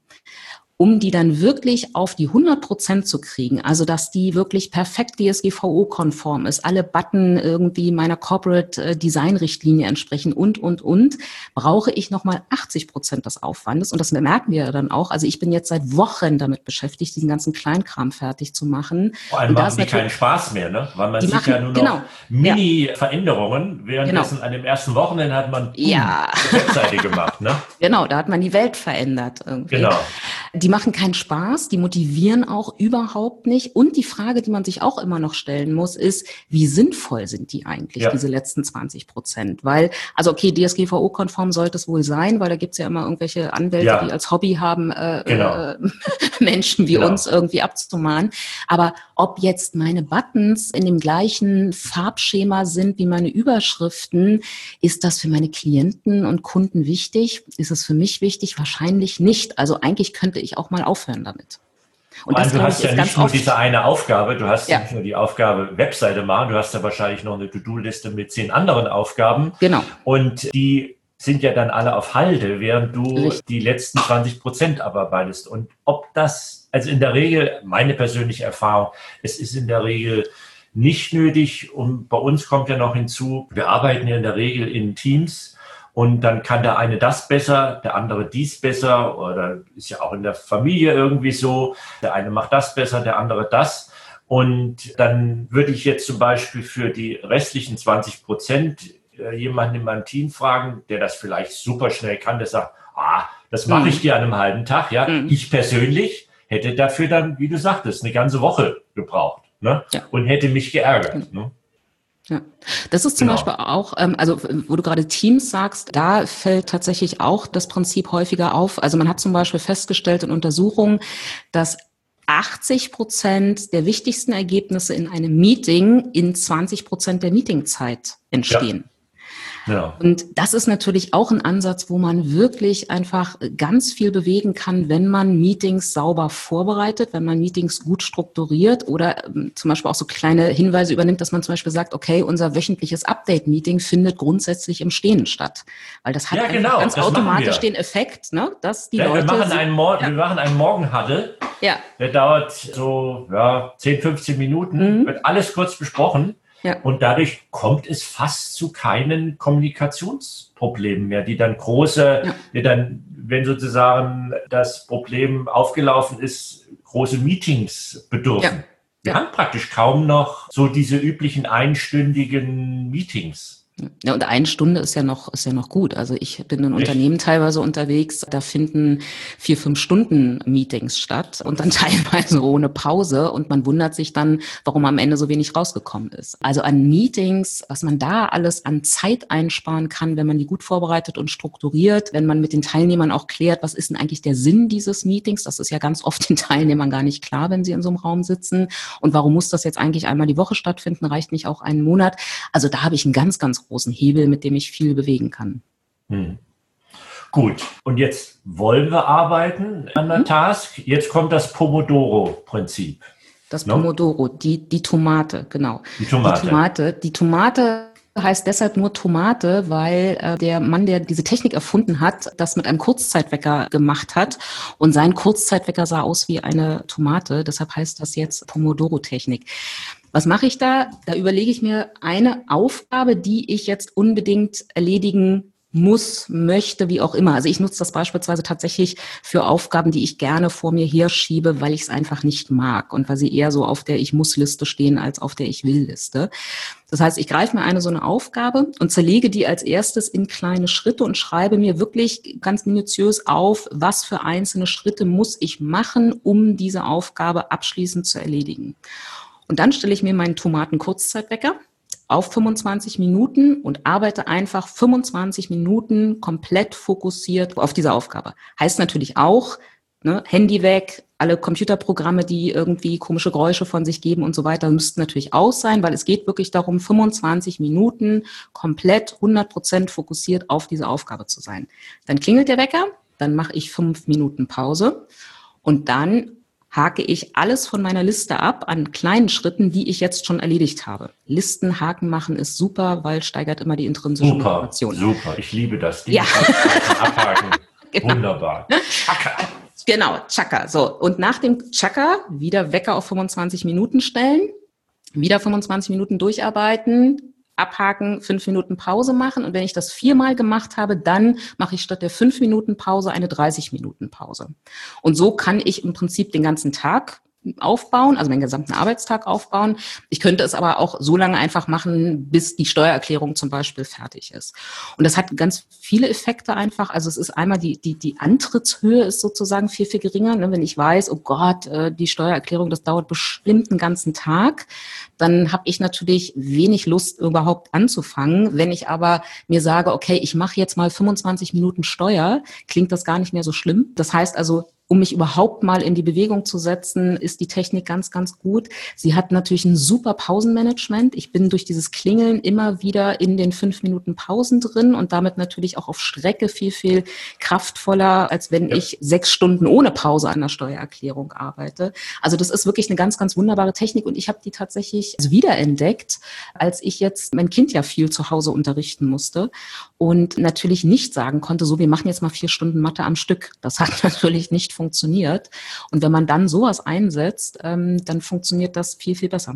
Um die dann wirklich auf die hundert Prozent zu kriegen, also dass die wirklich perfekt D S G V O-konform ist, alle Button irgendwie meiner Corporate Design Richtlinie entsprechen und, und, und, brauche ich nochmal achtzig Prozent des Aufwandes. Und das merken wir dann auch. Also ich bin jetzt seit Wochen damit beschäftigt, diesen ganzen Kleinkram fertig zu machen. Vor allem machen die keinen Spaß mehr, ne? Weil man sieht machen, ja nur noch genau, Mini-Veränderungen. Ja. Währenddessen genau. an dem ersten Wochenende hat man ja. eine Webseite gemacht, ne? Genau, da hat man die Welt verändert irgendwie. Genau. Die machen keinen Spaß, die motivieren auch überhaupt nicht. Und die Frage, die man sich auch immer noch stellen muss, ist, wie sinnvoll sind die eigentlich, ja. diese letzten zwanzig Prozent? Weil, also okay, D S G V O-konform sollte es wohl sein, weil da gibt's ja immer irgendwelche Anwälte, ja. die als Hobby haben, äh, genau. äh, Menschen wie genau. uns irgendwie abzumahnen. Aber ob jetzt meine Buttons in dem gleichen Farbschema sind wie meine Überschriften, ist das für meine Klienten und Kunden wichtig? Ist es für mich wichtig? Wahrscheinlich nicht. Also eigentlich könnte ich auch mal aufhören damit. Und das, du hast ich, ja nicht nur diese eine Aufgabe, du hast ja. nicht nur die Aufgabe Webseite machen, du hast ja wahrscheinlich noch eine To-Do-Liste mit zehn anderen Aufgaben. Genau. Und die sind ja dann alle auf Halde, während du Richtig. die letzten zwanzig Prozent abarbeitest. Und ob das, also in der Regel, meine persönliche Erfahrung, es ist in der Regel nicht nötig. Und bei uns kommt ja noch hinzu, wir arbeiten ja in der Regel in Teams. Und dann kann der eine das besser, der andere dies besser, oder ist ja auch in der Familie irgendwie so, der eine macht das besser, der andere das. Und dann würde ich jetzt zum Beispiel für die restlichen zwanzig Prozent jemanden in meinem Team fragen, der das vielleicht super schnell kann, der sagt, ah, das mache ich dir an einem halben Tag. Ja, mhm. Ich persönlich hätte dafür dann, wie du sagtest, eine ganze Woche gebraucht, ne? Ja. Und hätte mich geärgert. Mhm. Ne? Ja, das ist zum genau. Beispiel auch, ähm, also wo du gerade Teams sagst, da fällt tatsächlich auch das Prinzip häufiger auf. Also man hat zum Beispiel festgestellt in Untersuchungen, dass achtzig Prozent der wichtigsten Ergebnisse in einem Meeting in zwanzig Prozent der Meetingzeit entstehen. Ja. Ja. Und das ist natürlich auch ein Ansatz, wo man wirklich einfach ganz viel bewegen kann, wenn man Meetings sauber vorbereitet, wenn man Meetings gut strukturiert oder ähm, zum Beispiel auch so kleine Hinweise übernimmt, dass man zum Beispiel sagt, okay, unser wöchentliches Update-Meeting findet grundsätzlich im Stehen statt. Weil das hat ja, genau, ganz das automatisch den Effekt, ne, dass die ja, Leute... Wir machen einen, Mor- ja. wir machen einen Morgenhuddle, ja. der dauert so ja, zehn, fünfzehn Minuten, mhm. wird alles kurz besprochen. Ja. Und dadurch kommt es fast zu keinen Kommunikationsproblemen mehr, die dann große, ja. die dann, wenn sozusagen das Problem aufgelaufen ist, große Meetings bedürfen. Ja. Wir ja. haben praktisch kaum noch so diese üblichen einstündigen Meetings. Ja, und eine Stunde ist ja noch, ist ja noch gut. Also ich bin in Unternehmen teilweise unterwegs, da finden vier, fünf Stunden Meetings statt und dann teilweise ohne Pause und man wundert sich dann, warum am Ende so wenig rausgekommen ist. Also an Meetings, was man da alles an Zeit einsparen kann, wenn man die gut vorbereitet und strukturiert, wenn man mit den Teilnehmern auch klärt, was ist denn eigentlich der Sinn dieses Meetings? Das ist ja ganz oft den Teilnehmern gar nicht klar, wenn sie in so einem Raum sitzen. Und warum muss das jetzt eigentlich einmal die Woche stattfinden? Reicht nicht auch einen Monat? Also da habe ich einen ganz, ganz großen Hebel, mit dem ich viel bewegen kann. Hm. Gut, und jetzt wollen wir arbeiten an der hm. Task. Jetzt kommt das Pomodoro-Prinzip. Das no? Pomodoro, die, die Tomate, genau. Die Tomate. Die Tomate, die Tomate heißt deshalb nur Tomate, weil äh, der Mann, der diese Technik erfunden hat, das mit einem Kurzzeitwecker gemacht hat. Und sein Kurzzeitwecker sah aus wie eine Tomate. Deshalb heißt das jetzt Pomodoro-Technik. Was mache ich da? Da überlege ich mir eine Aufgabe, die ich jetzt unbedingt erledigen muss, möchte, wie auch immer. Also ich nutze das beispielsweise tatsächlich für Aufgaben, die ich gerne vor mir herschiebe, weil ich es einfach nicht mag und weil sie eher so auf der Ich-muss-Liste stehen als auf der Ich-will-Liste. Das heißt, ich greife mir eine so eine Aufgabe und zerlege die als erstes in kleine Schritte und schreibe mir wirklich ganz minutiös auf, was für einzelne Schritte muss ich machen, um diese Aufgabe abschließend zu erledigen. Und dann stelle ich mir meinen Tomaten-Kurzzeitwecker auf fünfundzwanzig Minuten und arbeite einfach fünfundzwanzig Minuten komplett fokussiert auf diese Aufgabe. Heißt natürlich auch, ne, Handy weg, alle Computerprogramme, die irgendwie komische Geräusche von sich geben und so weiter, müssten natürlich aus sein, weil es geht wirklich darum, fünfundzwanzig Minuten komplett hundert Prozent fokussiert auf diese Aufgabe zu sein. Dann klingelt der Wecker, dann mache ich fünf Minuten Pause und dann hake ich alles von meiner Liste ab an kleinen Schritten, die ich jetzt schon erledigt habe. Listen Haken machen ist super, weil steigert immer die intrinsische super, Motivation. Super, ich liebe das. Die ja. Abhaken. Genau. Wunderbar. Chaka. Genau, Chaka. So, und nach dem Chaka wieder Wecker auf fünfundzwanzig Minuten stellen, wieder fünfundzwanzig Minuten durcharbeiten, abhaken, fünf Minuten Pause machen. Und wenn ich das viermal gemacht habe, dann mache ich statt der fünf Minuten Pause eine dreißig Minuten Pause. Und so kann ich im Prinzip den ganzen Tag aufbauen, also meinen gesamten Arbeitstag aufbauen. Ich könnte es aber auch so lange einfach machen, bis die Steuererklärung zum Beispiel fertig ist. Und das hat ganz viele Effekte einfach. Also es ist einmal die die die Antrittshöhe ist sozusagen viel, viel geringer. Ne? Wenn ich weiß, oh Gott, die Steuererklärung, das dauert bestimmt einen ganzen Tag, dann habe ich natürlich wenig Lust, überhaupt anzufangen. Wenn ich aber mir sage, okay, ich mache jetzt mal fünfundzwanzig Minuten Steuer, klingt das gar nicht mehr so schlimm. Das heißt also, um mich überhaupt mal in die Bewegung zu setzen, ist die Technik ganz, ganz gut. Sie hat natürlich ein super Pausenmanagement. Ich bin durch dieses Klingeln immer wieder in den fünf Minuten Pausen drin und damit natürlich auch auf Strecke viel, viel kraftvoller, als wenn ja. ich sechs Stunden ohne Pause an der Steuererklärung arbeite. Also das ist wirklich eine ganz, ganz wunderbare Technik und ich habe die tatsächlich wiederentdeckt, als ich jetzt mein Kind ja viel zu Hause unterrichten musste und natürlich nicht sagen konnte, so, wir machen jetzt mal vier Stunden Mathe am Stück. Das hat natürlich nicht funktioniert. Und wenn man dann sowas einsetzt, ähm, dann funktioniert das viel, viel besser.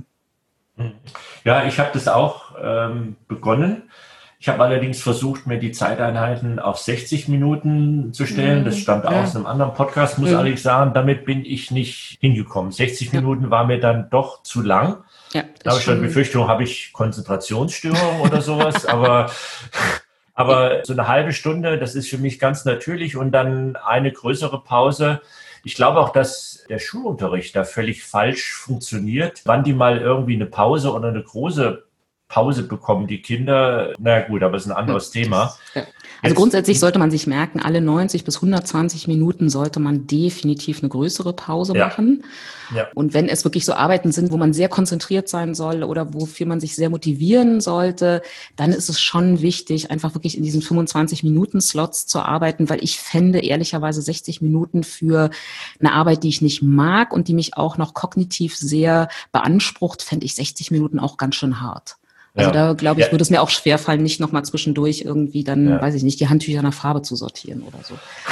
Ja, ich habe das auch ähm, begonnen. Ich habe allerdings versucht, mir die Zeiteinheiten auf sechzig Minuten zu stellen. Das stammt ja. aus einem anderen Podcast, muss ja. allerdings sagen, damit bin ich nicht hingekommen. sechzig ja. Minuten war mir dann doch zu lang. Ja, da habe ich schon die Befürchtung, habe ich Konzentrationsstörung oder sowas, aber... Aber so eine halbe Stunde, das ist für mich ganz natürlich und dann eine größere Pause. Ich glaube auch, dass der Schulunterricht da völlig falsch funktioniert. Wann die mal irgendwie eine Pause oder eine große Pause bekommen, die Kinder, na gut, aber das ist ein anderes ja. Thema. Ja. Also Jetzt, grundsätzlich sollte man sich merken, alle neunzig bis hundertzwanzig Minuten sollte man definitiv eine größere Pause ja. machen. Ja. Und wenn es wirklich so Arbeiten sind, wo man sehr konzentriert sein soll oder wofür man sich sehr motivieren sollte, dann ist es schon wichtig, einfach wirklich in diesen fünfundzwanzig Minuten Slots zu arbeiten, weil ich fände ehrlicherweise sechzig Minuten für eine Arbeit, die ich nicht mag und die mich auch noch kognitiv sehr beansprucht, fände ich sechzig Minuten auch ganz schön hart. Also ja. da, glaube ich, ja. würde es mir auch schwerfallen, nicht nochmal zwischendurch irgendwie dann, ja. weiß ich nicht, die Handtücher nach Farbe zu sortieren oder so.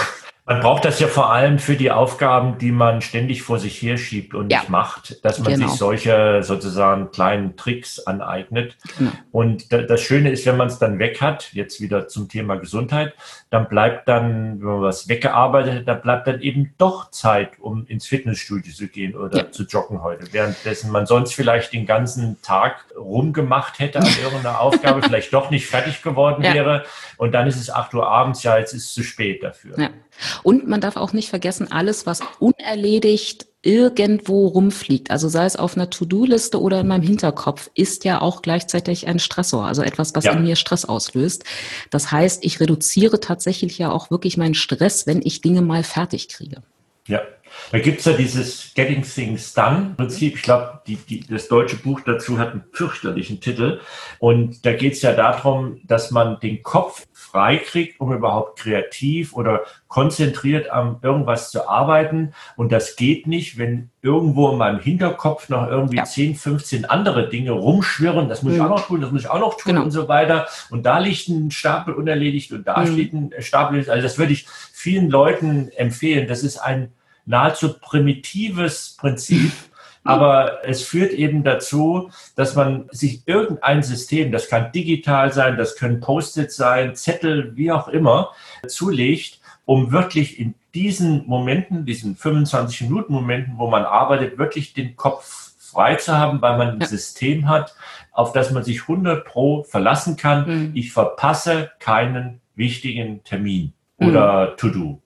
Man braucht das ja vor allem für die Aufgaben, die man ständig vor sich herschiebt und ja, nicht macht, dass man genau. sich solche sozusagen kleinen Tricks aneignet. Genau. Und das Schöne ist, wenn man es dann weg hat, jetzt wieder zum Thema Gesundheit, dann bleibt dann, wenn man was weggearbeitet hat, dann bleibt dann eben doch Zeit, um ins Fitnessstudio zu gehen oder ja. zu joggen heute. Währenddessen man sonst vielleicht den ganzen Tag rumgemacht hätte an irgendeiner Aufgabe, vielleicht doch nicht fertig geworden ja. wäre. Und dann ist es acht Uhr abends, ja, jetzt ist es zu spät dafür. Ja. Und man darf auch nicht vergessen, alles, was unerledigt irgendwo rumfliegt, also sei es auf einer To-Do-Liste oder in meinem Hinterkopf, ist ja auch gleichzeitig ein Stressor, also etwas, was ja. in mir Stress auslöst. Das heißt, ich reduziere tatsächlich ja auch wirklich meinen Stress, wenn ich Dinge mal fertig kriege. Ja, da gibt's ja dieses Getting Things Done Prinzip. Ich glaube, die, die, das deutsche Buch dazu hat einen fürchterlichen Titel. Und da geht's ja darum, dass man den Kopf frei kriegt, um überhaupt kreativ oder konzentriert an irgendwas zu arbeiten. Und das geht nicht, wenn irgendwo in meinem Hinterkopf noch irgendwie ja. zehn, fünfzehn andere Dinge rumschwirren. Das muss mhm. ich auch noch tun, das muss ich auch noch tun genau. und so weiter. Und da liegt ein Stapel unerledigt und da mhm. steht ein Stapel. Also das würde ich vielen Leuten empfehlen. Das ist ein nahezu primitives Prinzip. Aber es führt eben dazu, dass man sich irgendein System, das kann digital sein, das können Post-its sein, Zettel, wie auch immer, zulegt, um wirklich in diesen Momenten, diesen fünfundzwanzig-Minuten-Momenten, wo man arbeitet, wirklich den Kopf frei zu haben, weil man ein ja. System hat, auf das man sich hundert Pro verlassen kann. Mhm. Ich verpasse keinen wichtigen Termin mhm. oder To-Do.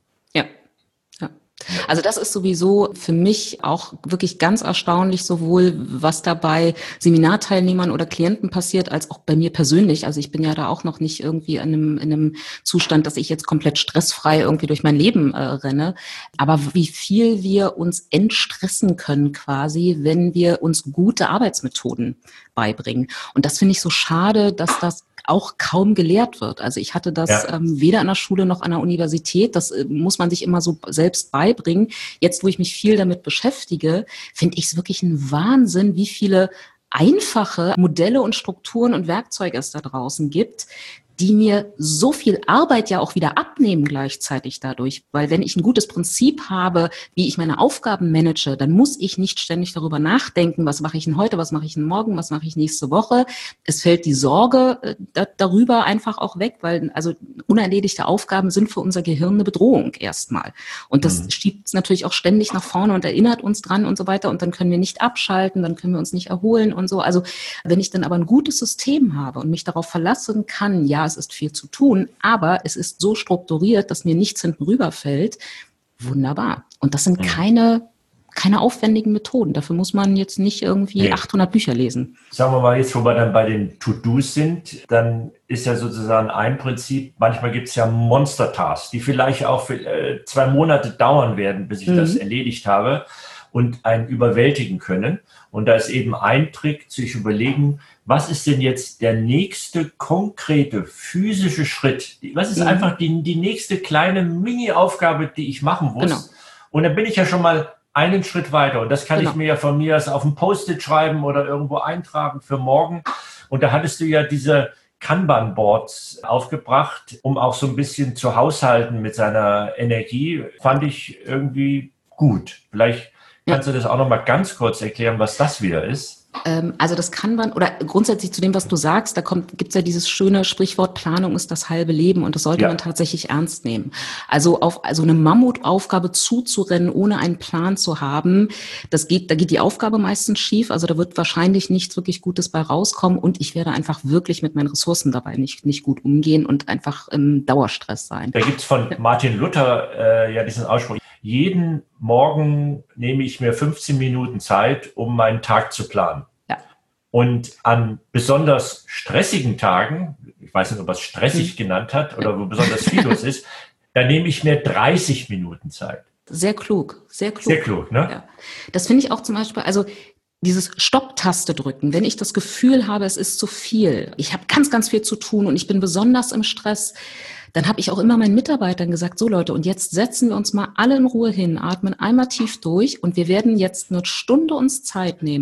Also das ist sowieso für mich auch wirklich ganz erstaunlich, sowohl was da bei Seminarteilnehmern oder Klienten passiert, als auch bei mir persönlich. Also ich bin ja da auch noch nicht irgendwie in einem, in einem Zustand, dass ich jetzt komplett stressfrei irgendwie durch mein Leben äh, renne. Aber wie viel wir uns entstressen können quasi, wenn wir uns gute Arbeitsmethoden beibringen. Und das finde ich so schade, dass das auch kaum gelehrt wird. Also ich hatte das ja. ähm, weder an der Schule noch an der Universität. Das äh, muss man sich immer so selbst beibringen. Jetzt, wo ich mich viel damit beschäftige, finde ich es wirklich ein Wahnsinn, wie viele einfache Modelle und Strukturen und Werkzeuge es da draußen gibt, die mir so viel Arbeit ja auch wieder abnehmen gleichzeitig dadurch. Weil wenn ich ein gutes Prinzip habe, wie ich meine Aufgaben manage, dann muss ich nicht ständig darüber nachdenken, was mache ich denn heute, was mache ich denn morgen, was mache ich nächste Woche. Es fällt die Sorge äh, da, darüber einfach auch weg, weil also unerledigte Aufgaben sind für unser Gehirn eine Bedrohung erstmal. Und das mhm. schiebt es natürlich auch ständig nach vorne und erinnert uns dran und so weiter. Und dann können wir nicht abschalten, dann können wir uns nicht erholen und so. Also wenn ich dann aber ein gutes System habe und mich darauf verlassen kann, ja, es ist viel zu tun, aber es ist so strukturiert, dass mir nichts hinten rüberfällt. Wunderbar. Und das sind keine, keine aufwendigen Methoden. Dafür muss man jetzt nicht irgendwie nee. achthundert Bücher lesen. Sagen wir mal jetzt, wo wir dann bei den To-Dos sind, dann ist ja sozusagen ein Prinzip, manchmal gibt es ja Monster-Tasks, die vielleicht auch für, äh, zwei Monate dauern werden, bis ich mhm. das erledigt habe und einen überwältigen können. Und da ist eben ein Trick, sich überlegen, was ist denn jetzt der nächste konkrete physische Schritt? Was ist mhm. einfach die, die nächste kleine Mini-Aufgabe, die ich machen muss? Genau. Und dann bin ich ja schon mal einen Schritt weiter. Und das kann genau. ich mir ja von mir aus auf ein Post-it schreiben oder irgendwo eintragen für morgen. Und da hattest du ja diese Kanban-Boards aufgebracht, um auch so ein bisschen zu haushalten mit seiner Energie. Fand ich irgendwie gut. Vielleicht kannst du das auch noch mal ganz kurz erklären, was das wieder ist? Also das kann man, oder grundsätzlich zu dem, was du sagst, da kommt, gibt's ja dieses schöne Sprichwort, Planung ist das halbe Leben, und das sollte ja. man tatsächlich ernst nehmen. Also auf also eine Mammutaufgabe zuzurennen, ohne einen Plan zu haben, das geht, da geht die Aufgabe meistens schief, also da wird wahrscheinlich nichts wirklich Gutes bei rauskommen, und ich werde einfach wirklich mit meinen Ressourcen dabei nicht, nicht gut umgehen und einfach im Dauerstress sein. Da gibt's von Martin Luther äh, ja diesen Ausspruch: Jeden Morgen nehme ich mir fünfzehn Minuten Zeit, um meinen Tag zu planen. Ja. Und an besonders stressigen Tagen, ich weiß nicht, ob er es stressig hm. genannt hat oder wo besonders viel los ist, da nehme ich mir dreißig Minuten Zeit. Sehr klug, sehr klug. Sehr klug, ne? Ja. Das finde ich auch zum Beispiel, also dieses Stopp-Taste drücken, wenn ich das Gefühl habe, es ist zu viel, ich habe ganz, ganz viel zu tun und ich bin besonders im Stress, dann habe ich auch immer meinen Mitarbeitern gesagt, so Leute, und jetzt setzen wir uns mal alle in Ruhe hin, atmen einmal tief durch, und wir werden jetzt eine Stunde uns Zeit nehmen,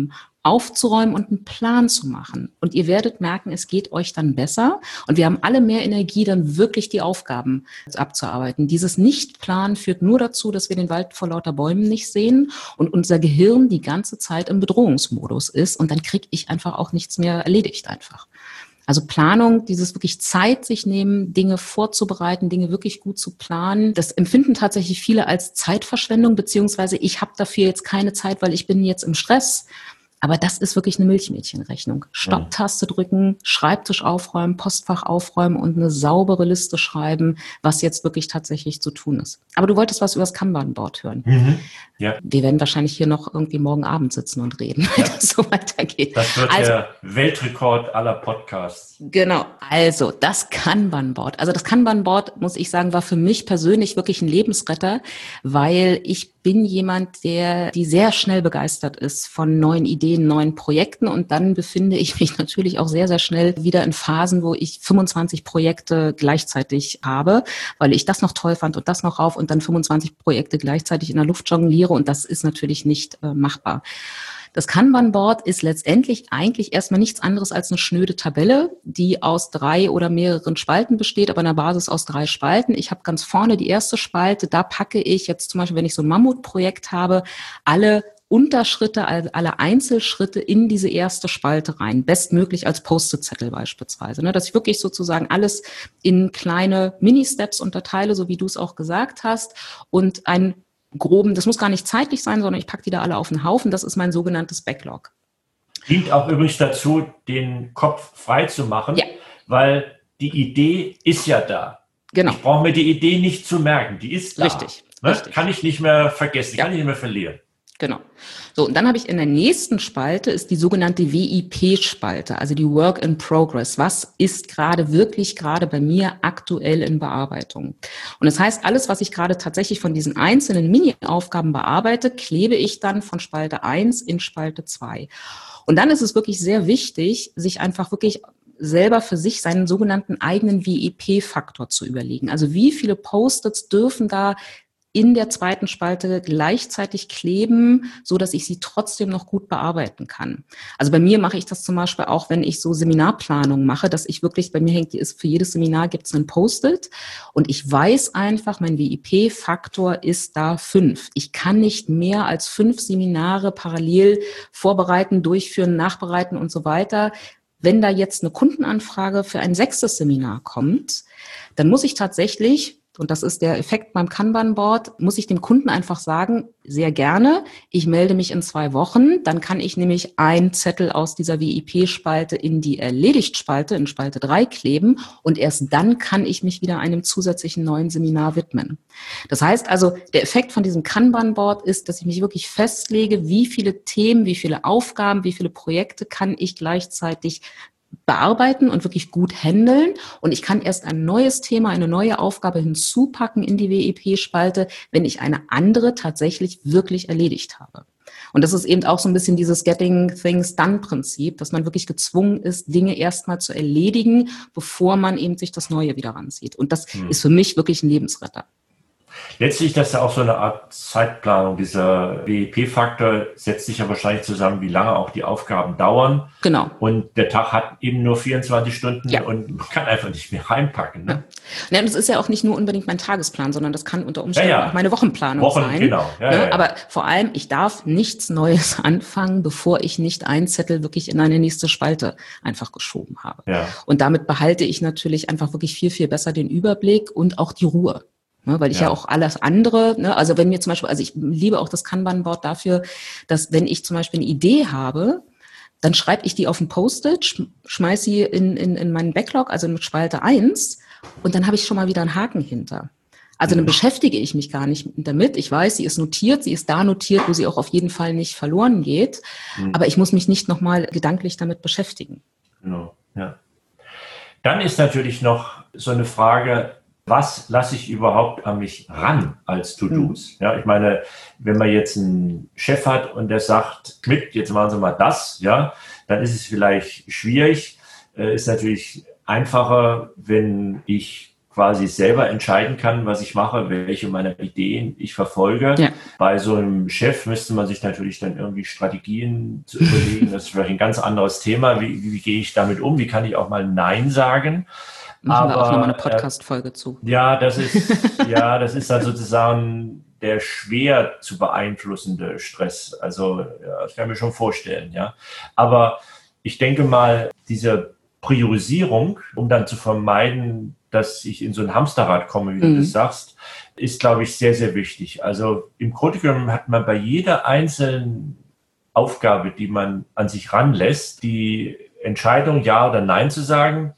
aufzuräumen und einen Plan zu machen. Und ihr werdet merken, es geht euch dann besser. Und wir haben alle mehr Energie, dann wirklich die Aufgaben abzuarbeiten. Dieses Nicht-Planen führt nur dazu, dass wir den Wald vor lauter Bäumen nicht sehen und unser Gehirn die ganze Zeit im Bedrohungsmodus ist. Und dann kriege ich einfach auch nichts mehr erledigt einfach. Also Planung, dieses wirklich Zeit sich nehmen, Dinge vorzubereiten, Dinge wirklich gut zu planen, das empfinden tatsächlich viele als Zeitverschwendung, beziehungsweise ich habe dafür jetzt keine Zeit, weil ich bin jetzt im Stress. Aber das ist wirklich eine Milchmädchenrechnung. Stopptaste drücken, Schreibtisch aufräumen, Postfach aufräumen und eine saubere Liste schreiben, was jetzt wirklich tatsächlich zu tun ist. Aber du wolltest was über das Kanban-Board hören. Mhm. Ja. Wir werden wahrscheinlich hier noch irgendwie morgen Abend sitzen und reden, wenn ja. das so weitergeht. Das wird also, der Weltrekord aller Podcasts. Genau. Also das Kanban-Board. Also das Kanban-Board, muss ich sagen, war für mich persönlich wirklich ein Lebensretter, weil ich bin jemand, der die sehr schnell begeistert ist von neuen Ideen, neuen Projekten. Und dann befinde ich mich natürlich auch sehr, sehr schnell wieder in Phasen, wo ich fünfundzwanzig Projekte gleichzeitig habe, weil ich das noch toll fand und das noch rauf und dann fünfundzwanzig Projekte gleichzeitig in der Luft jongliere. Und das ist natürlich nicht äh, machbar. Das Kanban-Board ist letztendlich eigentlich erstmal nichts anderes als eine schnöde Tabelle, die aus drei oder mehreren Spalten besteht, aber in der Basis aus drei Spalten. Ich habe ganz vorne die erste Spalte, da packe ich jetzt zum Beispiel, wenn ich so ein Mammutprojekt habe, alle Unterschritte, alle Einzelschritte in diese erste Spalte rein, bestmöglich als Post-it-Zettel beispielsweise, ne, dass ich wirklich sozusagen alles in kleine Mini-Steps unterteile, so wie du es auch gesagt hast, und ein groben, das muss gar nicht zeitlich sein, sondern ich packe die da alle auf den Haufen, das ist mein sogenanntes Backlog. Dient auch übrigens dazu, den Kopf frei zu machen, ja. Weil die Idee ist ja da. Genau. Ich brauche mir die Idee nicht zu merken, die ist da. Richtig. Ne? Richtig. Kann ich nicht mehr vergessen, ja. kann ich nicht mehr verlieren. Genau. So, und dann habe ich in der nächsten Spalte ist die sogenannte W I P-Spalte, also die Work in Progress. Was ist gerade wirklich gerade bei mir aktuell in Bearbeitung? Und das heißt, alles, was ich gerade tatsächlich von diesen einzelnen Mini-Aufgaben bearbeite, klebe ich dann von Spalte eins in Spalte zwei. Und dann ist es wirklich sehr wichtig, sich einfach wirklich selber für sich seinen sogenannten eigenen W I P-Faktor zu überlegen. Also wie viele Post-its dürfen da in der zweiten Spalte gleichzeitig kleben, so dass ich sie trotzdem noch gut bearbeiten kann. Also bei mir mache ich das zum Beispiel auch, wenn ich so Seminarplanung mache, dass ich wirklich, bei mir hängt, ist für jedes Seminar gibt es einen Post-it und ich weiß einfach, mein W I P-Faktor ist da fünf. Ich kann nicht mehr als fünf Seminare parallel vorbereiten, durchführen, nachbereiten und so weiter. Wenn da jetzt eine Kundenanfrage für ein sechstes Seminar kommt, dann muss ich tatsächlich, und das ist der Effekt beim Kanban-Board, muss ich dem Kunden einfach sagen, sehr gerne, ich melde mich in zwei Wochen, dann kann ich nämlich einen Zettel aus dieser W I P-Spalte in die Erledigt-Spalte, in Spalte drei kleben und erst dann kann ich mich wieder einem zusätzlichen neuen Seminar widmen. Das heißt also, der Effekt von diesem Kanban-Board ist, dass ich mich wirklich festlege, wie viele Themen, wie viele Aufgaben, wie viele Projekte kann ich gleichzeitig bearbeiten und wirklich gut handeln. Und ich kann erst ein neues Thema, eine neue Aufgabe hinzupacken in die W I P-Spalte, wenn ich eine andere tatsächlich wirklich erledigt habe. Und das ist eben auch so ein bisschen dieses Getting Things Done-Prinzip, dass man wirklich gezwungen ist, Dinge erstmal zu erledigen, bevor man eben sich das Neue wieder ranzieht. Und das hm. ist für mich wirklich ein Lebensretter. Letztlich, das ist ja auch so eine Art Zeitplanung. Dieser W I P-Faktor setzt sich ja wahrscheinlich zusammen, wie lange auch die Aufgaben dauern. Genau. Und der Tag hat eben nur vierundzwanzig Stunden ja. und man kann einfach nicht mehr reinpacken. Ne? Ja. Ja, das ist ja auch nicht nur unbedingt mein Tagesplan, sondern das kann unter Umständen ja, ja. auch meine Wochenplanung Wochen, sein. Genau. Ja, ne? ja, ja. Aber vor allem, ich darf nichts Neues anfangen, bevor ich nicht einen Zettel wirklich in eine nächste Spalte einfach geschoben habe. Ja. Und damit behalte ich natürlich einfach wirklich viel, viel besser den Überblick und auch die Ruhe. Ne, weil ich ja. ja auch alles andere, ne, also wenn mir zum Beispiel, also ich liebe auch das Kanban-Board dafür, dass wenn ich zum Beispiel eine Idee habe, dann schreibe ich die auf ein Post-it, sch- schmeiß sie in, in, in meinen Backlog, also in Spalte eins und dann habe ich schon mal wieder einen Haken hinter. Also dann beschäftige ich mich gar nicht damit. Ich weiß, sie ist notiert, sie ist da notiert, wo sie auch auf jeden Fall nicht verloren geht, mhm. aber ich muss mich nicht nochmal gedanklich damit beschäftigen. Genau, ja. Dann ist natürlich noch so eine Frage, was lasse ich überhaupt an mich ran als To-Dos? Mhm. Ja, ich meine, wenn man jetzt einen Chef hat und der sagt, Schmidt, jetzt machen Sie mal das, ja, dann ist es vielleicht schwierig. Äh, ist natürlich einfacher, wenn ich quasi selber entscheiden kann, was ich mache, welche meiner Ideen ich verfolge. Ja. Bei so einem Chef müsste man sich natürlich dann irgendwie Strategien zu überlegen. Das ist vielleicht ein ganz anderes Thema. Wie, wie, wie gehe ich damit um? Wie kann ich auch mal Nein sagen? Machen Aber, wir auch nochmal eine Podcast-Folge äh, zu. Ja, das ist, ja, das ist dann sozusagen der schwer zu beeinflussende Stress. Also, ja, das kann ich mir schon vorstellen, ja. Aber ich denke mal, diese Priorisierung, um dann zu vermeiden, dass ich in so ein Hamsterrad komme, wie mhm. du das sagst, ist, glaube ich, sehr, sehr wichtig. Also im Grunde genommen hat man bei jeder einzelnen Aufgabe, die man an sich ranlässt, die Entscheidung, Ja oder Nein zu sagen,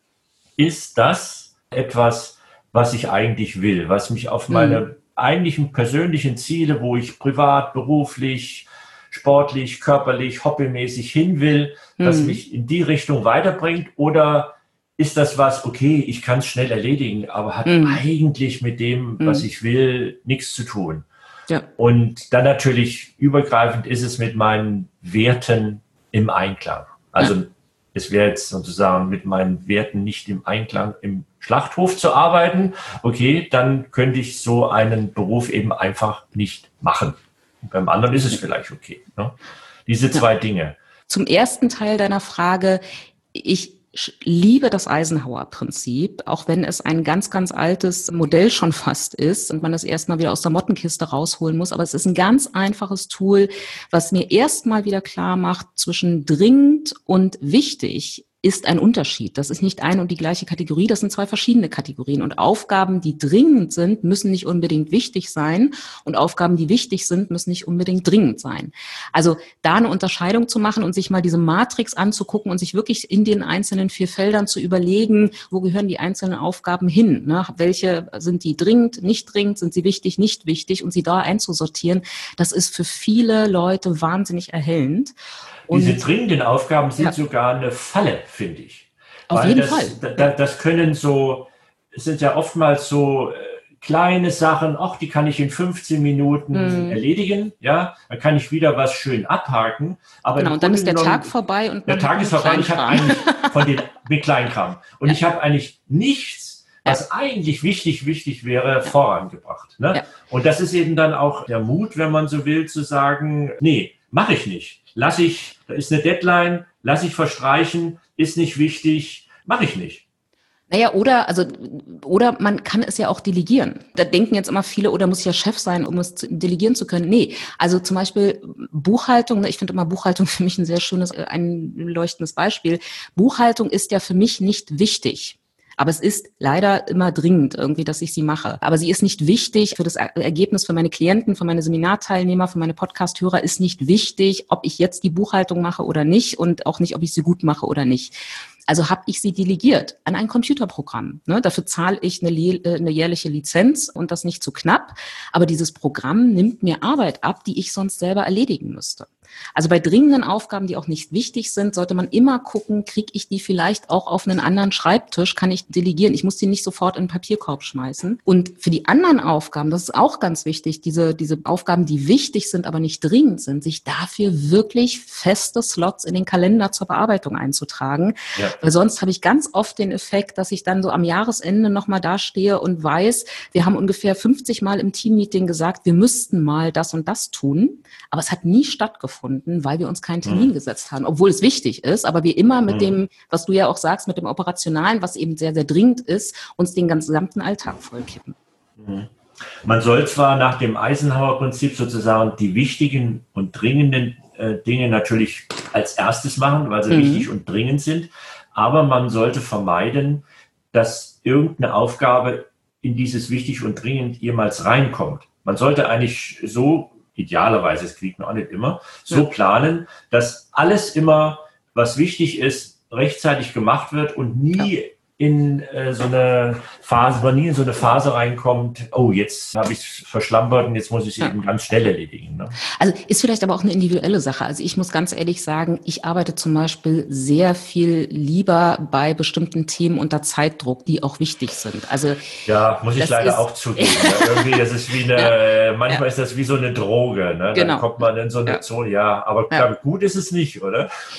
ist das etwas, was ich eigentlich will, was mich auf meine mhm. eigentlichen persönlichen Ziele, wo ich privat, beruflich, sportlich, körperlich, hobbymäßig hin will, das mhm. mich in die Richtung weiterbringt? Oder ist das was, okay, ich kann es schnell erledigen, aber hat mhm. eigentlich mit dem, was ich will, nichts zu tun? Ja. Und dann natürlich übergreifend ist es mit meinen Werten im Einklang. Also ja. es wäre jetzt sozusagen mit meinen Werten nicht im Einklang, im Schlachthof zu arbeiten. Okay, dann könnte ich so einen Beruf eben einfach nicht machen. Und beim anderen ist es vielleicht okay. Ne? Diese zwei ja. Dinge. Zum ersten Teil deiner Frage, ich liebe das Eisenhower-Prinzip, auch wenn es ein ganz, ganz altes Modell schon fast ist und man es erstmal wieder aus der Mottenkiste rausholen muss. Aber es ist ein ganz einfaches Tool, was mir erstmal wieder klar macht, zwischen dringend und wichtig ist ein Unterschied. Das ist nicht eine und die gleiche Kategorie, das sind zwei verschiedene Kategorien. Und Aufgaben, die dringend sind, müssen nicht unbedingt wichtig sein. Und Aufgaben, die wichtig sind, müssen nicht unbedingt dringend sein. Also da eine Unterscheidung zu machen und sich mal diese Matrix anzugucken und sich wirklich in den einzelnen vier Feldern zu überlegen, wo gehören die einzelnen Aufgaben hin? Ne? Welche sind die dringend, nicht dringend, sind sie wichtig, nicht wichtig? Und sie da einzusortieren, das ist für viele Leute wahnsinnig erhellend. Und diese dringenden Aufgaben sind ja. sogar eine Falle, finde ich. Auf Weil jeden das, Fall. Da, das können so, es sind ja oftmals so äh, kleine Sachen, ach, die kann ich in fünfzehn Minuten mhm. erledigen, ja, dann kann ich wieder was schön abhaken. Aber genau, und dann ist der genommen, Tag vorbei. Und der Tag ist vorbei, ich habe eigentlich von den, mit Kleinkram. Und ja. ich habe eigentlich nichts, was ja. eigentlich wichtig, wichtig wäre, ja. vorangebracht. Ne? Ja. Und das ist eben dann auch der Mut, wenn man so will, zu sagen, nee, mache ich nicht. Lass ich, da ist eine Deadline, lass ich verstreichen, ist nicht wichtig, mache ich nicht. Naja, oder, also, oder man kann es ja auch delegieren. Da denken jetzt immer viele, oder muss ich ja Chef sein, um es delegieren zu können. Nee, also zum Beispiel Buchhaltung, ich finde immer Buchhaltung für mich ein sehr schönes, einleuchtendes Beispiel. Buchhaltung ist ja für mich nicht wichtig. Aber es ist leider immer dringend irgendwie, dass ich sie mache. Aber sie ist nicht wichtig für das Ergebnis für meine Klienten, für meine Seminarteilnehmer, für meine Podcast-Hörer ist nicht wichtig, ob ich jetzt die Buchhaltung mache oder nicht und auch nicht, ob ich sie gut mache oder nicht. Also habe ich sie delegiert an ein Computerprogramm. Ne? Dafür zahle ich eine, eine jährliche Lizenz und das nicht zu knapp. Aber dieses Programm nimmt mir Arbeit ab, die ich sonst selber erledigen müsste. Also bei dringenden Aufgaben, die auch nicht wichtig sind, sollte man immer gucken, kriege ich die vielleicht auch auf einen anderen Schreibtisch, kann ich delegieren. Ich muss die nicht sofort in den Papierkorb schmeißen. Und für die anderen Aufgaben, das ist auch ganz wichtig, diese, diese Aufgaben, die wichtig sind, aber nicht dringend sind, sich dafür wirklich feste Slots in den Kalender zur Bearbeitung einzutragen. Ja. Weil sonst habe ich ganz oft den Effekt, dass ich dann so am Jahresende nochmal dastehe und weiß, wir haben ungefähr fünfzig Mal im Teammeeting gesagt, wir müssten mal das und das tun. Aber es hat nie stattgefunden, weil wir uns keinen Termin mhm. gesetzt haben, obwohl es wichtig ist, aber wir immer mit mhm. dem, was du ja auch sagst, mit dem Operationalen, was eben sehr, sehr dringend ist, uns den gesamten Alltag vollkippen. Mhm. Man soll zwar nach dem Eisenhower-Prinzip sozusagen die wichtigen und dringenden äh, Dinge natürlich als erstes machen, weil sie mhm. wichtig und dringend sind, aber man sollte vermeiden, dass irgendeine Aufgabe in dieses wichtig und dringend jemals reinkommt. Man sollte eigentlich so idealerweise, das kriegt man auch nicht immer, so ja. planen, dass alles immer, was wichtig ist, rechtzeitig gemacht wird und nie ja. in äh, so eine Phase, man nie in so eine Phase reinkommt, oh, jetzt habe ich es verschlampert und jetzt muss ich es ja. eben ganz schnell erledigen. Ne? Also ist vielleicht aber auch eine individuelle Sache. Also ich muss ganz ehrlich sagen, ich arbeite zum Beispiel sehr viel lieber bei bestimmten Themen unter Zeitdruck, die auch wichtig sind. Also ja, muss ich leider ist, auch zugeben. Ja. Irgendwie, das ist wie eine, ja. manchmal ja. ist das wie so eine Droge. Ne? Genau. Dann kommt man in so eine ja. Zone, ja, aber ja. gut ist es nicht, oder?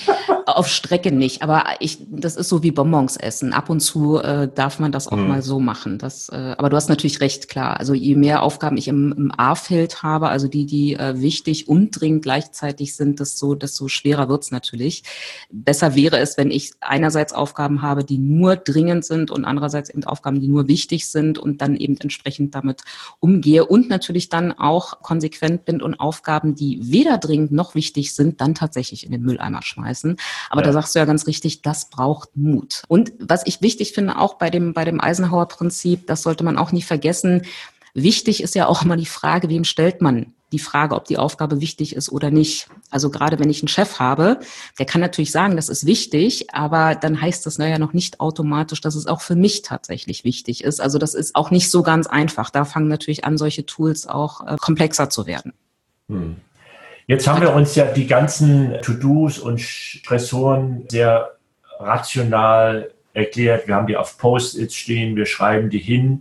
auf Strecke nicht, aber ich, das ist so wie Bonbons essen. Ab und zu äh, darf man das auch mhm. mal so machen. Das, äh, aber du hast natürlich recht, klar. Also je mehr Aufgaben ich im, im A-Feld habe, also die, die äh, wichtig und dringend gleichzeitig sind, desto, desto schwerer wird's natürlich. Besser wäre es, wenn ich einerseits Aufgaben habe, die nur dringend sind und andererseits eben Aufgaben, die nur wichtig sind und dann eben entsprechend damit umgehe und natürlich dann auch konsequent bin und Aufgaben, die weder dringend noch wichtig sind, dann tatsächlich in den Mülleimer schmeißen. Aber ja. da sagst du ja ganz richtig, das braucht Mut. Und was ich wichtig finde, auch bei dem, bei dem Eisenhower-Prinzip, das sollte man auch nie vergessen. Wichtig ist ja auch immer die Frage, wem stellt man die Frage, ob die Aufgabe wichtig ist oder nicht. Also gerade wenn ich einen Chef habe, der kann natürlich sagen, das ist wichtig, aber dann heißt das naja noch nicht automatisch, dass es auch für mich tatsächlich wichtig ist. Also das ist auch nicht so ganz einfach. Da fangen natürlich an, solche Tools auch äh, komplexer zu werden. Hm. Jetzt haben wir uns ja die ganzen To-Dos und Stressoren sehr rational erklärt. Wir haben die auf Post-its stehen, wir schreiben die hin.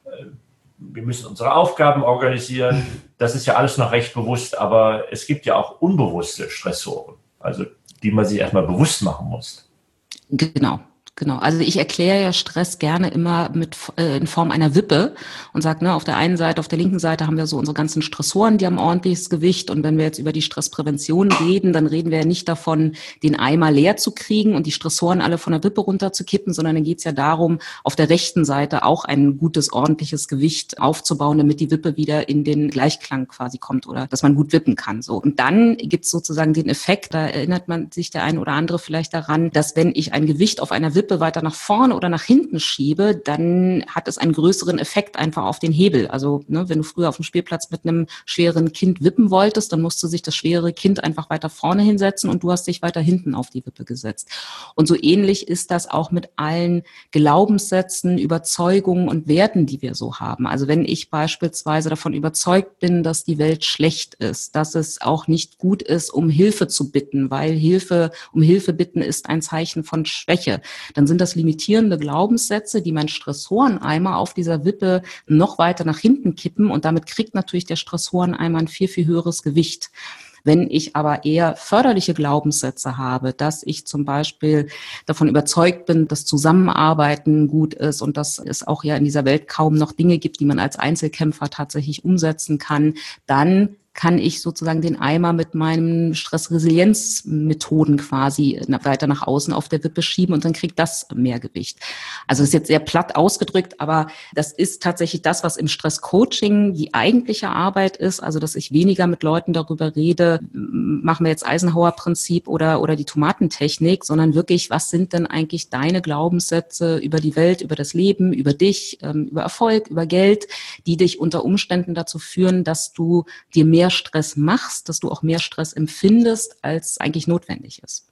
Wir müssen unsere Aufgaben organisieren. Das ist ja alles noch recht bewusst, aber es gibt ja auch unbewusste Stressoren, also die man sich erstmal bewusst machen muss. Genau. Genau, also ich erkläre ja Stress gerne immer mit äh, in Form einer Wippe und sage, ne, auf der einen Seite, auf der linken Seite haben wir so unsere ganzen Stressoren, die haben ordentliches Gewicht und wenn wir jetzt über die Stressprävention reden, dann reden wir ja nicht davon, den Eimer leer zu kriegen und die Stressoren alle von der Wippe runterzukippen, sondern dann geht es ja darum, auf der rechten Seite auch ein gutes, ordentliches Gewicht aufzubauen, damit die Wippe wieder in den Gleichklang quasi kommt oder dass man gut wippen kann. So. Und dann gibt es sozusagen den Effekt, da erinnert man sich der ein oder andere vielleicht daran, dass wenn ich ein Gewicht auf einer Wippe weiter nach vorne oder nach hinten schiebe, dann hat es einen größeren Effekt einfach auf den Hebel. Also ne, wenn du früher auf dem Spielplatz mit einem schweren Kind wippen wolltest, dann musste sich das schwere Kind einfach weiter vorne hinsetzen und du hast dich weiter hinten auf die Wippe gesetzt. Und so ähnlich ist das auch mit allen Glaubenssätzen, Überzeugungen und Werten, die wir so haben. Also wenn ich beispielsweise davon überzeugt bin, dass die Welt schlecht ist, dass es auch nicht gut ist, um Hilfe zu bitten, weil Hilfe, um Hilfe bitten ist ein Zeichen von Schwäche, dann sind das limitierende Glaubenssätze, die meinen Stressoreneimer auf dieser Wippe noch weiter nach hinten kippen und damit kriegt natürlich der Stressoreneimer ein viel, viel höheres Gewicht. Wenn ich aber eher förderliche Glaubenssätze habe, dass ich zum Beispiel davon überzeugt bin, dass Zusammenarbeiten gut ist und dass es auch ja in dieser Welt kaum noch Dinge gibt, die man als Einzelkämpfer tatsächlich umsetzen kann, dann kann ich sozusagen den Eimer mit meinen Stressresilienzmethoden quasi weiter nach außen auf der Wippe schieben und dann kriegt das mehr Gewicht. Also das ist jetzt sehr platt ausgedrückt, aber das ist tatsächlich das, was im Stresscoaching die eigentliche Arbeit ist, also dass ich weniger mit Leuten darüber rede, machen wir jetzt Eisenhower-Prinzip oder, oder die Tomatentechnik, sondern wirklich, was sind denn eigentlich deine Glaubenssätze über die Welt, über das Leben, über dich, über Erfolg, über Geld, die dich unter Umständen dazu führen, dass du dir mehr Stress machst, dass du auch mehr Stress empfindest, als eigentlich notwendig ist.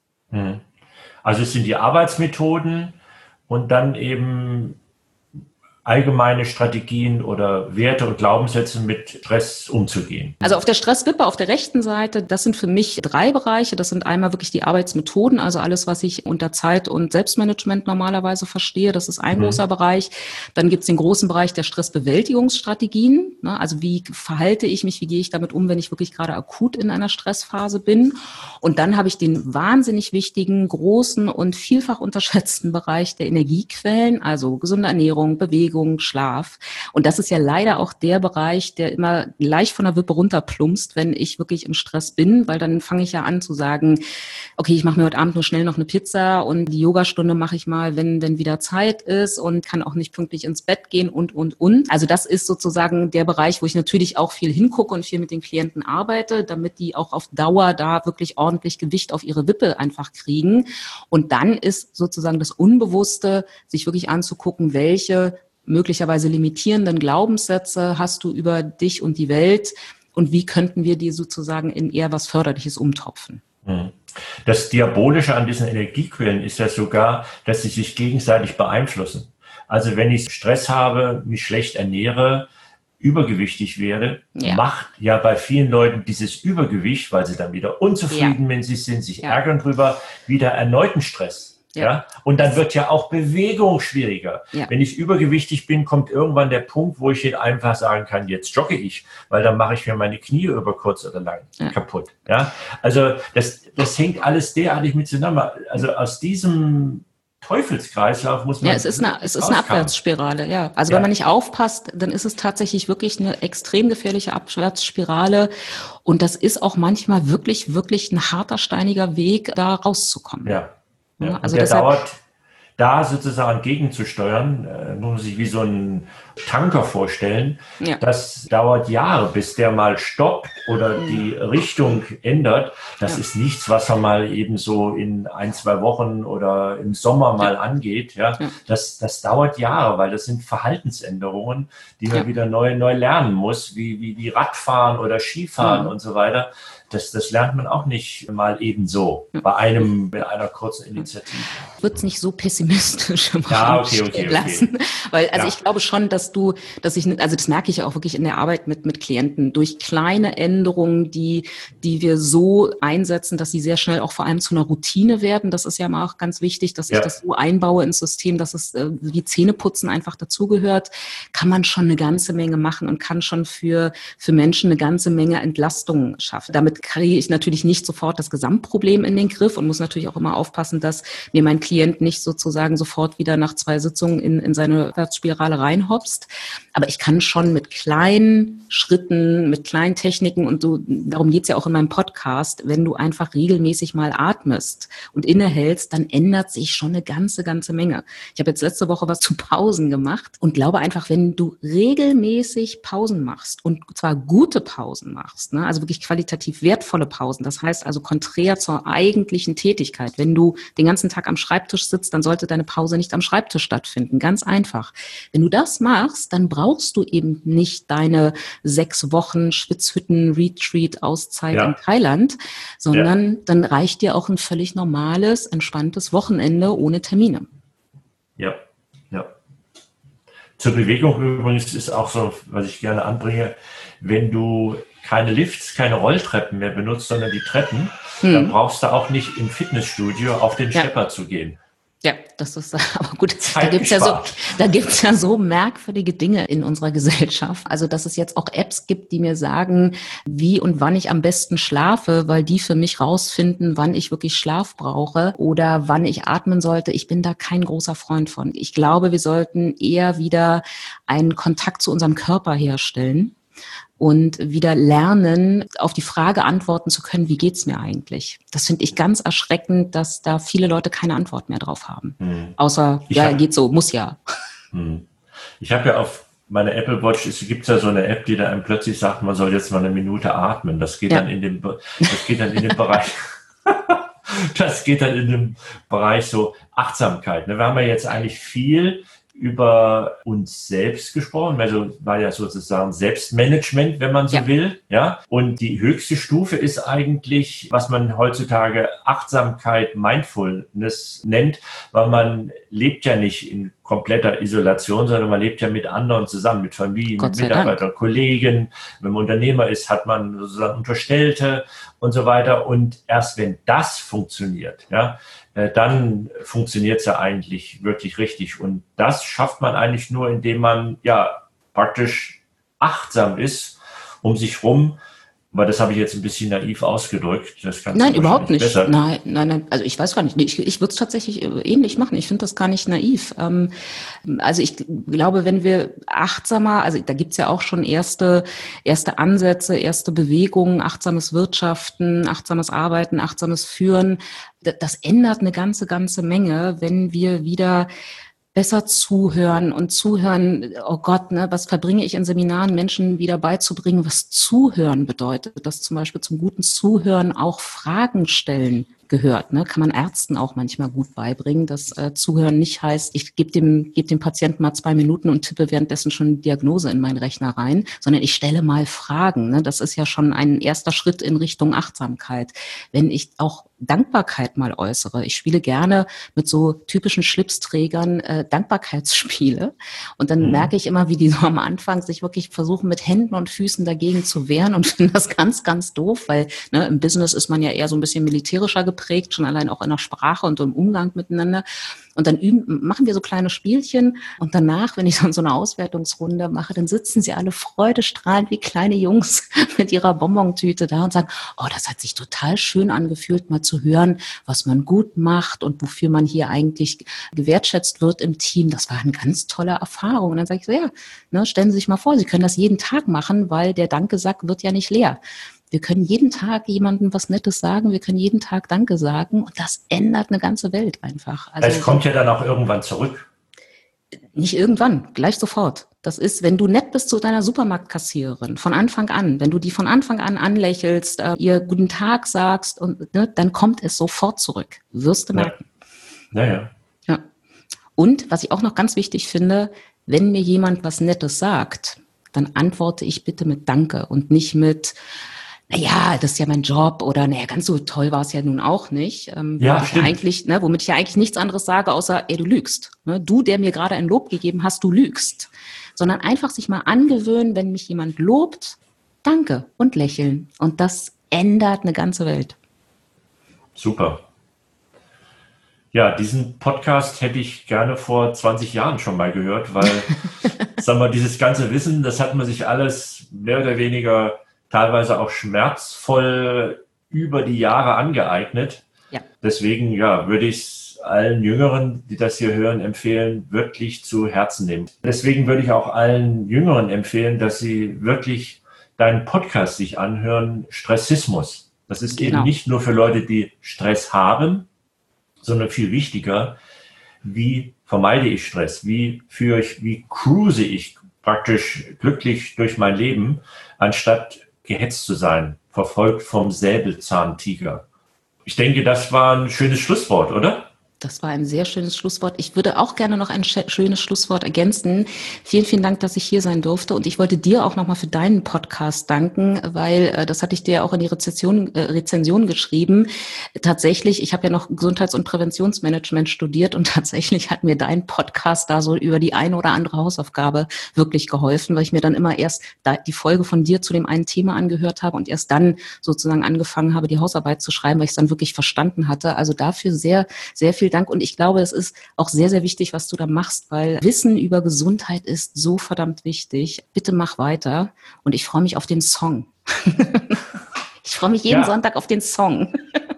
Also es sind die Arbeitsmethoden und dann eben allgemeine Strategien oder Werte und Glaubenssätze mit Stress umzugehen? Also auf der Stresswippe auf der rechten Seite, das sind für mich drei Bereiche. Das sind einmal wirklich die Arbeitsmethoden, also alles, was ich unter Zeit- und Selbstmanagement normalerweise verstehe. Das ist ein mhm. großer Bereich. Dann gibt es den großen Bereich der Stressbewältigungsstrategien. Also wie verhalte ich mich, wie gehe ich damit um, wenn ich wirklich gerade akut in einer Stressphase bin. Und dann habe ich den wahnsinnig wichtigen, großen und vielfach unterschätzten Bereich der Energiequellen, also gesunde Ernährung, Bewegung, Schlaf. Und das ist ja leider auch der Bereich, der immer gleich von der Wippe runterplumpst, wenn ich wirklich im Stress bin, weil dann fange ich ja an zu sagen, okay, ich mache mir heute Abend nur schnell noch eine Pizza und die Yogastunde mache ich mal, wenn denn wieder Zeit ist und kann auch nicht pünktlich ins Bett gehen und, und, und. Also das ist sozusagen der Bereich, wo ich natürlich auch viel hingucke und viel mit den Klienten arbeite, damit die auch auf Dauer da wirklich ordentlich Gewicht auf ihre Wippe einfach kriegen. Und dann ist sozusagen das Unbewusste, sich wirklich anzugucken, welche möglicherweise limitierenden Glaubenssätze hast du über dich und die Welt und wie könnten wir die sozusagen in eher was Förderliches umtopfen? Das Diabolische an diesen Energiequellen ist ja sogar, dass sie sich gegenseitig beeinflussen. Also wenn ich Stress habe, mich schlecht ernähre, übergewichtig werde, ja. macht ja bei vielen Leuten dieses Übergewicht, weil sie dann wieder unzufrieden ja. mit sich sind, sich ja. ärgern drüber, wieder erneuten Stress. Ja. ja. Und dann wird ja auch Bewegung schwieriger. Ja. Wenn ich übergewichtig bin, kommt irgendwann der Punkt, wo ich jetzt einfach sagen kann, jetzt jogge ich, weil dann mache ich mir meine Knie über kurz oder lang ja. kaputt. Ja. Also das, das hängt alles derartig mit zusammen. Also aus diesem Teufelskreislauf muss man. Ja, es ist eine, es ist eine Abwärtsspirale, ja. Also ja. wenn man nicht aufpasst, dann ist es tatsächlich wirklich eine extrem gefährliche Abwärtsspirale. Und das ist auch manchmal wirklich, wirklich ein harter, steiniger Weg, da rauszukommen. Ja. Ja, also der deshalb, dauert, da sozusagen gegenzusteuern, äh, muss man sich wie so einen Tanker vorstellen. Ja. Das dauert Jahre, bis der mal stoppt oder mhm. die Richtung ändert. Das ja. ist nichts, was man mal eben so in ein, zwei Wochen oder im Sommer mal ja. angeht. Ja, ja. Das, das dauert Jahre, weil das sind Verhaltensänderungen, die man ja. wieder neu, neu lernen muss, wie, wie, wie Radfahren oder Skifahren mhm. und so weiter. Das, das lernt man auch nicht mal eben so bei einem, bei einer kurzen Initiative. Ich würde es nicht so pessimistisch im ja, Raum okay, okay, lassen, okay. weil also ja. ich glaube schon, dass du, dass ich, also das merke ich auch wirklich in der Arbeit mit mit Klienten durch kleine Änderungen, die die wir so einsetzen, dass sie sehr schnell auch vor allem zu einer Routine werden. Das ist ja mal auch ganz wichtig, dass ja. ich das so einbaue ins System, dass es äh, wie Zähneputzen einfach dazugehört. Kann man schon eine ganze Menge machen und kann schon für für Menschen eine ganze Menge Entlastung schaffen. Damit kriege ich natürlich nicht sofort das Gesamtproblem in den Griff und muss natürlich auch immer aufpassen, dass mir mein Klient nicht sozusagen sofort wieder nach zwei Sitzungen in, in seine Abwärtsspirale reinhopst. Aber ich kann schon mit kleinen Schritten, mit kleinen Techniken und so, darum geht's ja auch in meinem Podcast, wenn du einfach regelmäßig mal atmest und innehältst, dann ändert sich schon eine ganze, ganze Menge. Ich habe jetzt letzte Woche was zu Pausen gemacht und glaube einfach, wenn du regelmäßig Pausen machst und zwar gute Pausen machst, ne, also wirklich qualitativ wertvolle Pausen. Das heißt also konträr zur eigentlichen Tätigkeit. Wenn du den ganzen Tag am Schreibtisch sitzt, dann sollte deine Pause nicht am Schreibtisch stattfinden. Ganz einfach. Wenn du das machst, dann brauchst du eben nicht deine sechs Wochen Schwitzhütten-Retreat-Auszeit ja. in Thailand, sondern ja. dann reicht dir auch ein völlig normales, entspanntes Wochenende ohne Termine. Ja, ja. Zur Bewegung übrigens ist auch so, was ich gerne anbringe, wenn du keine Lifts, keine Rolltreppen mehr benutzt, sondern die Treppen, hm. dann brauchst du auch nicht im Fitnessstudio auf den ja. Stepper zu gehen. Ja, das ist aber gut. Zeit da gibt's ja so, da gibt's ja so merkwürdige Dinge in unserer Gesellschaft. Also, dass es jetzt auch Apps gibt, die mir sagen, wie und wann ich am besten schlafe, weil die für mich rausfinden, wann ich wirklich Schlaf brauche oder wann ich atmen sollte. Ich bin da kein großer Freund von. Ich glaube, wir sollten eher wieder einen Kontakt zu unserem Körper herstellen und wieder lernen, auf die Frage antworten zu können, wie geht's mir eigentlich? Das finde ich ganz erschreckend, dass da viele Leute keine Antwort mehr drauf haben. Hm. Außer, ich ja, hab, geht so, muss ja. Hm. Ich habe ja auf meiner Apple Watch, es gibt ja so eine App, die da einem plötzlich sagt, man soll jetzt mal eine Minute atmen. Das geht ja. dann in dem, das geht dann in dem Bereich, das geht dann in dem Bereich so Achtsamkeit. Wir haben ja jetzt eigentlich viel über uns selbst gesprochen, also war ja sozusagen Selbstmanagement, wenn man so ja. will, ja. Und die höchste Stufe ist eigentlich, was man heutzutage Achtsamkeit, Mindfulness nennt, weil man lebt ja nicht in kompletter Isolation, sondern man lebt ja mit anderen zusammen, mit Familien, mit Mitarbeitern, Kollegen. Wenn man Unternehmer ist, hat man sozusagen Unterstellte und so weiter. Und erst wenn das funktioniert, ja, dann funktioniert es ja eigentlich wirklich richtig. Und das schafft man eigentlich nur, indem man ja praktisch achtsam ist um sich rum. Aber das habe ich jetzt ein bisschen naiv ausgedrückt. Das kannst nein, du überhaupt nicht. Besser. Nein, nein, nein. Also ich weiß gar nicht. Ich, ich würde es tatsächlich ähnlich machen. Ich finde das gar nicht naiv. Ähm, also ich glaube, wenn wir achtsamer, also da gibt's ja auch schon erste, erste Ansätze, erste Bewegungen, achtsames Wirtschaften, achtsames Arbeiten, achtsames Führen. Das, das ändert eine ganze, ganze Menge, wenn wir wieder besser zuhören und zuhören, oh Gott, ne, was verbringe ich in Seminaren, Menschen wieder beizubringen, was Zuhören bedeutet, dass zum Beispiel zum guten Zuhören auch Fragen stellen gehört, ne? Kann man Ärzten auch manchmal gut beibringen, dass äh, Zuhören nicht heißt, ich gebe dem, gebe dem Patienten mal zwei Minuten und tippe währenddessen schon eine Diagnose in meinen Rechner rein, sondern ich stelle mal Fragen. Ne? Das ist ja schon ein erster Schritt in Richtung Achtsamkeit. Wenn ich auch Dankbarkeit mal äußere. Ich spiele gerne mit so typischen Schlipsträgern äh, Dankbarkeitsspiele und dann mhm. merke ich immer, wie die so am Anfang sich wirklich versuchen, mit Händen und Füßen dagegen zu wehren und finde das ganz, ganz doof, weil ne, im Business ist man ja eher so ein bisschen militärischer geprägt trägt, schon allein auch in der Sprache und im Umgang miteinander. Und dann üben, machen wir so kleine Spielchen und danach, wenn ich dann so eine Auswertungsrunde mache, dann sitzen sie alle freudestrahlend wie kleine Jungs mit ihrer Bonbontüte da und sagen, oh, das hat sich total schön angefühlt, mal zu hören, was man gut macht und wofür man hier eigentlich gewertschätzt wird im Team. Das war eine ganz tolle Erfahrung. Und dann sage ich so, ja, ne, stellen Sie sich mal vor, Sie können das jeden Tag machen, weil der Danke-Sack wird ja nicht leer. Wir können jeden Tag jemandem was Nettes sagen, wir können jeden Tag Danke sagen und das ändert eine ganze Welt einfach. Also es kommt ja dann auch irgendwann zurück. Nicht irgendwann, gleich sofort. Das ist, wenn du nett bist zu deiner Supermarktkassiererin, von Anfang an, wenn du die von Anfang an anlächelst, äh, ihr guten Tag sagst, und ne, dann kommt es sofort zurück. Wirst du merken. Ja. Ja, ja. Ja. Und was ich auch noch ganz wichtig finde, wenn mir jemand was Nettes sagt, dann antworte ich bitte mit Danke und nicht mit naja, das ist ja mein Job oder naja, ganz so toll war es ja nun auch nicht. Ähm, ja, stimmt. Ja eigentlich, ne, womit ich ja eigentlich nichts anderes sage, außer, ey, du lügst. Ne? Du, der mir gerade ein Lob gegeben hast, du lügst. Sondern einfach sich mal angewöhnen, wenn mich jemand lobt, danke und lächeln. Und das ändert eine ganze Welt. Super. Ja, diesen Podcast hätte ich gerne vor zwanzig Jahren schon mal gehört, weil, sagen wir, dieses ganze Wissen, das hat man sich alles mehr oder weniger teilweise auch schmerzvoll über die Jahre angeeignet. Ja. Deswegen ja, würde ich es allen Jüngeren, die das hier hören, empfehlen, wirklich zu Herzen nehmen. Deswegen würde ich auch allen Jüngeren empfehlen, dass sie wirklich deinen Podcast sich anhören, Stressismus. Das ist genau. Eben nicht nur für Leute, die Stress haben, sondern viel wichtiger, wie vermeide ich Stress, wie führe ich, wie cruise ich praktisch glücklich durch mein Leben, anstatt gehetzt zu sein, verfolgt vom Säbelzahntiger. Ich denke, das war ein schönes Schlusswort, oder? Das war ein sehr schönes Schlusswort. Ich würde auch gerne noch ein schönes Schlusswort ergänzen. Vielen, vielen Dank, dass ich hier sein durfte. Und ich wollte dir auch nochmal für deinen Podcast danken, weil äh, das hatte ich dir auch in die Rezension, äh, Rezension geschrieben. Tatsächlich, ich habe ja noch Gesundheits- und Präventionsmanagement studiert und tatsächlich hat mir dein Podcast da so über die eine oder andere Hausaufgabe wirklich geholfen, weil ich mir dann immer erst da die Folge von dir zu dem einen Thema angehört habe und erst dann sozusagen angefangen habe, die Hausarbeit zu schreiben, weil ich es dann wirklich verstanden hatte. Also dafür sehr, sehr viel Dank und ich glaube, es ist auch sehr, sehr wichtig, was du da machst, weil Wissen über Gesundheit ist so verdammt wichtig. Bitte mach weiter und ich freue mich auf den Song. Ich freue mich jeden ja. Sonntag auf den Song.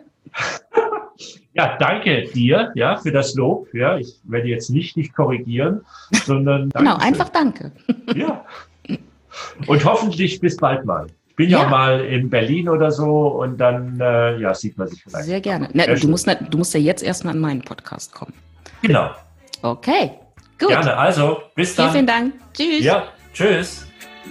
Ja, danke dir ja, für das Lob. Ja, ich werde jetzt nicht dich korrigieren, sondern Genau, einfach danke. Ja. Und hoffentlich bis bald mal. Ich bin ja. ja mal in Berlin oder so und dann äh, ja, sieht man sich vielleicht. Sehr gerne. Na, du, musst, du musst ja jetzt erstmal an meinen Podcast kommen. Genau. Okay, gut. Gerne, also bis dann. Vielen, vielen Dank. Tschüss. Ja, tschüss.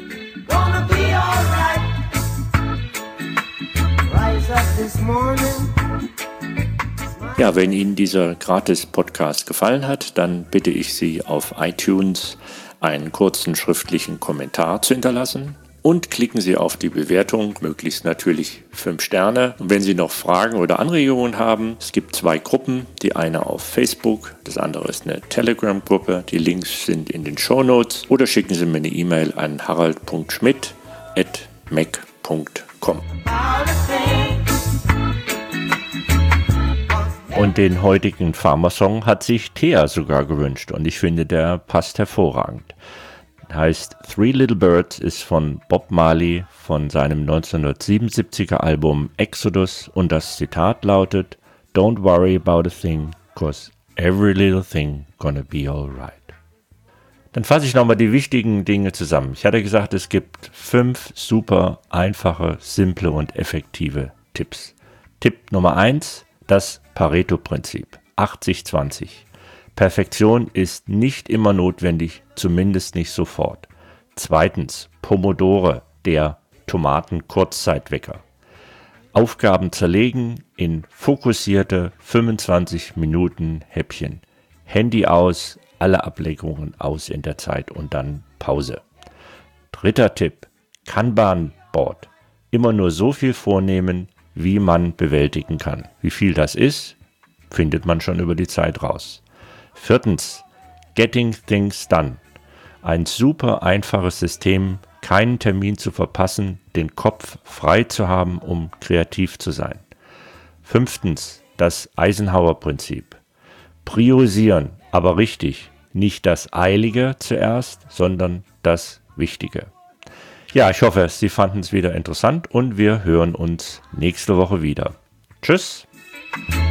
Ja, wenn Ihnen dieser Gratis-Podcast gefallen hat, dann bitte ich Sie auf iTunes einen kurzen schriftlichen Kommentar zu hinterlassen. Und klicken Sie auf die Bewertung, möglichst natürlich fünf Sterne. Und wenn Sie noch Fragen oder Anregungen haben, es gibt zwei Gruppen. Die eine auf Facebook, das andere ist eine Telegram-Gruppe. Die Links sind in den Shownotes. Oder schicken Sie mir eine E-Mail an harald punkt schmidt at mac punkt com. Und den heutigen Pharma-Song hat sich Thea sogar gewünscht. Und ich finde, der passt hervorragend. Heißt Three Little Birds, ist von Bob Marley von seinem neunzehnhundertsiebenundsiebziger Album Exodus und das Zitat lautet: Don't worry about a thing, cause every little thing gonna be alright. Dann fasse ich nochmal die wichtigen Dinge zusammen. Ich hatte gesagt, es gibt fünf super einfache, simple und effektive Tipps. Tipp Nummer eins, das Pareto-Prinzip, achtzig zwanzig. Perfektion ist nicht immer notwendig, zumindest nicht sofort. Zweitens, Pomodore, der Tomaten-Kurzzeitwecker. Aufgaben zerlegen in fokussierte fünfundzwanzig Minuten Häppchen. Handy aus, alle Ablenkungen aus in der Zeit und dann Pause. Dritter Tipp, Kanban-Board. Immer nur so viel vornehmen, wie man bewältigen kann. Wie viel das ist, findet man schon über die Zeit raus. Viertens, Getting Things Done. Ein super einfaches System, keinen Termin zu verpassen, den Kopf frei zu haben, um kreativ zu sein. Fünftens, das Eisenhower-Prinzip. Priorisieren, aber richtig. Nicht das Eilige zuerst, sondern das Wichtige. Ja, ich hoffe, Sie fanden es wieder interessant und wir hören uns nächste Woche wieder. Tschüss!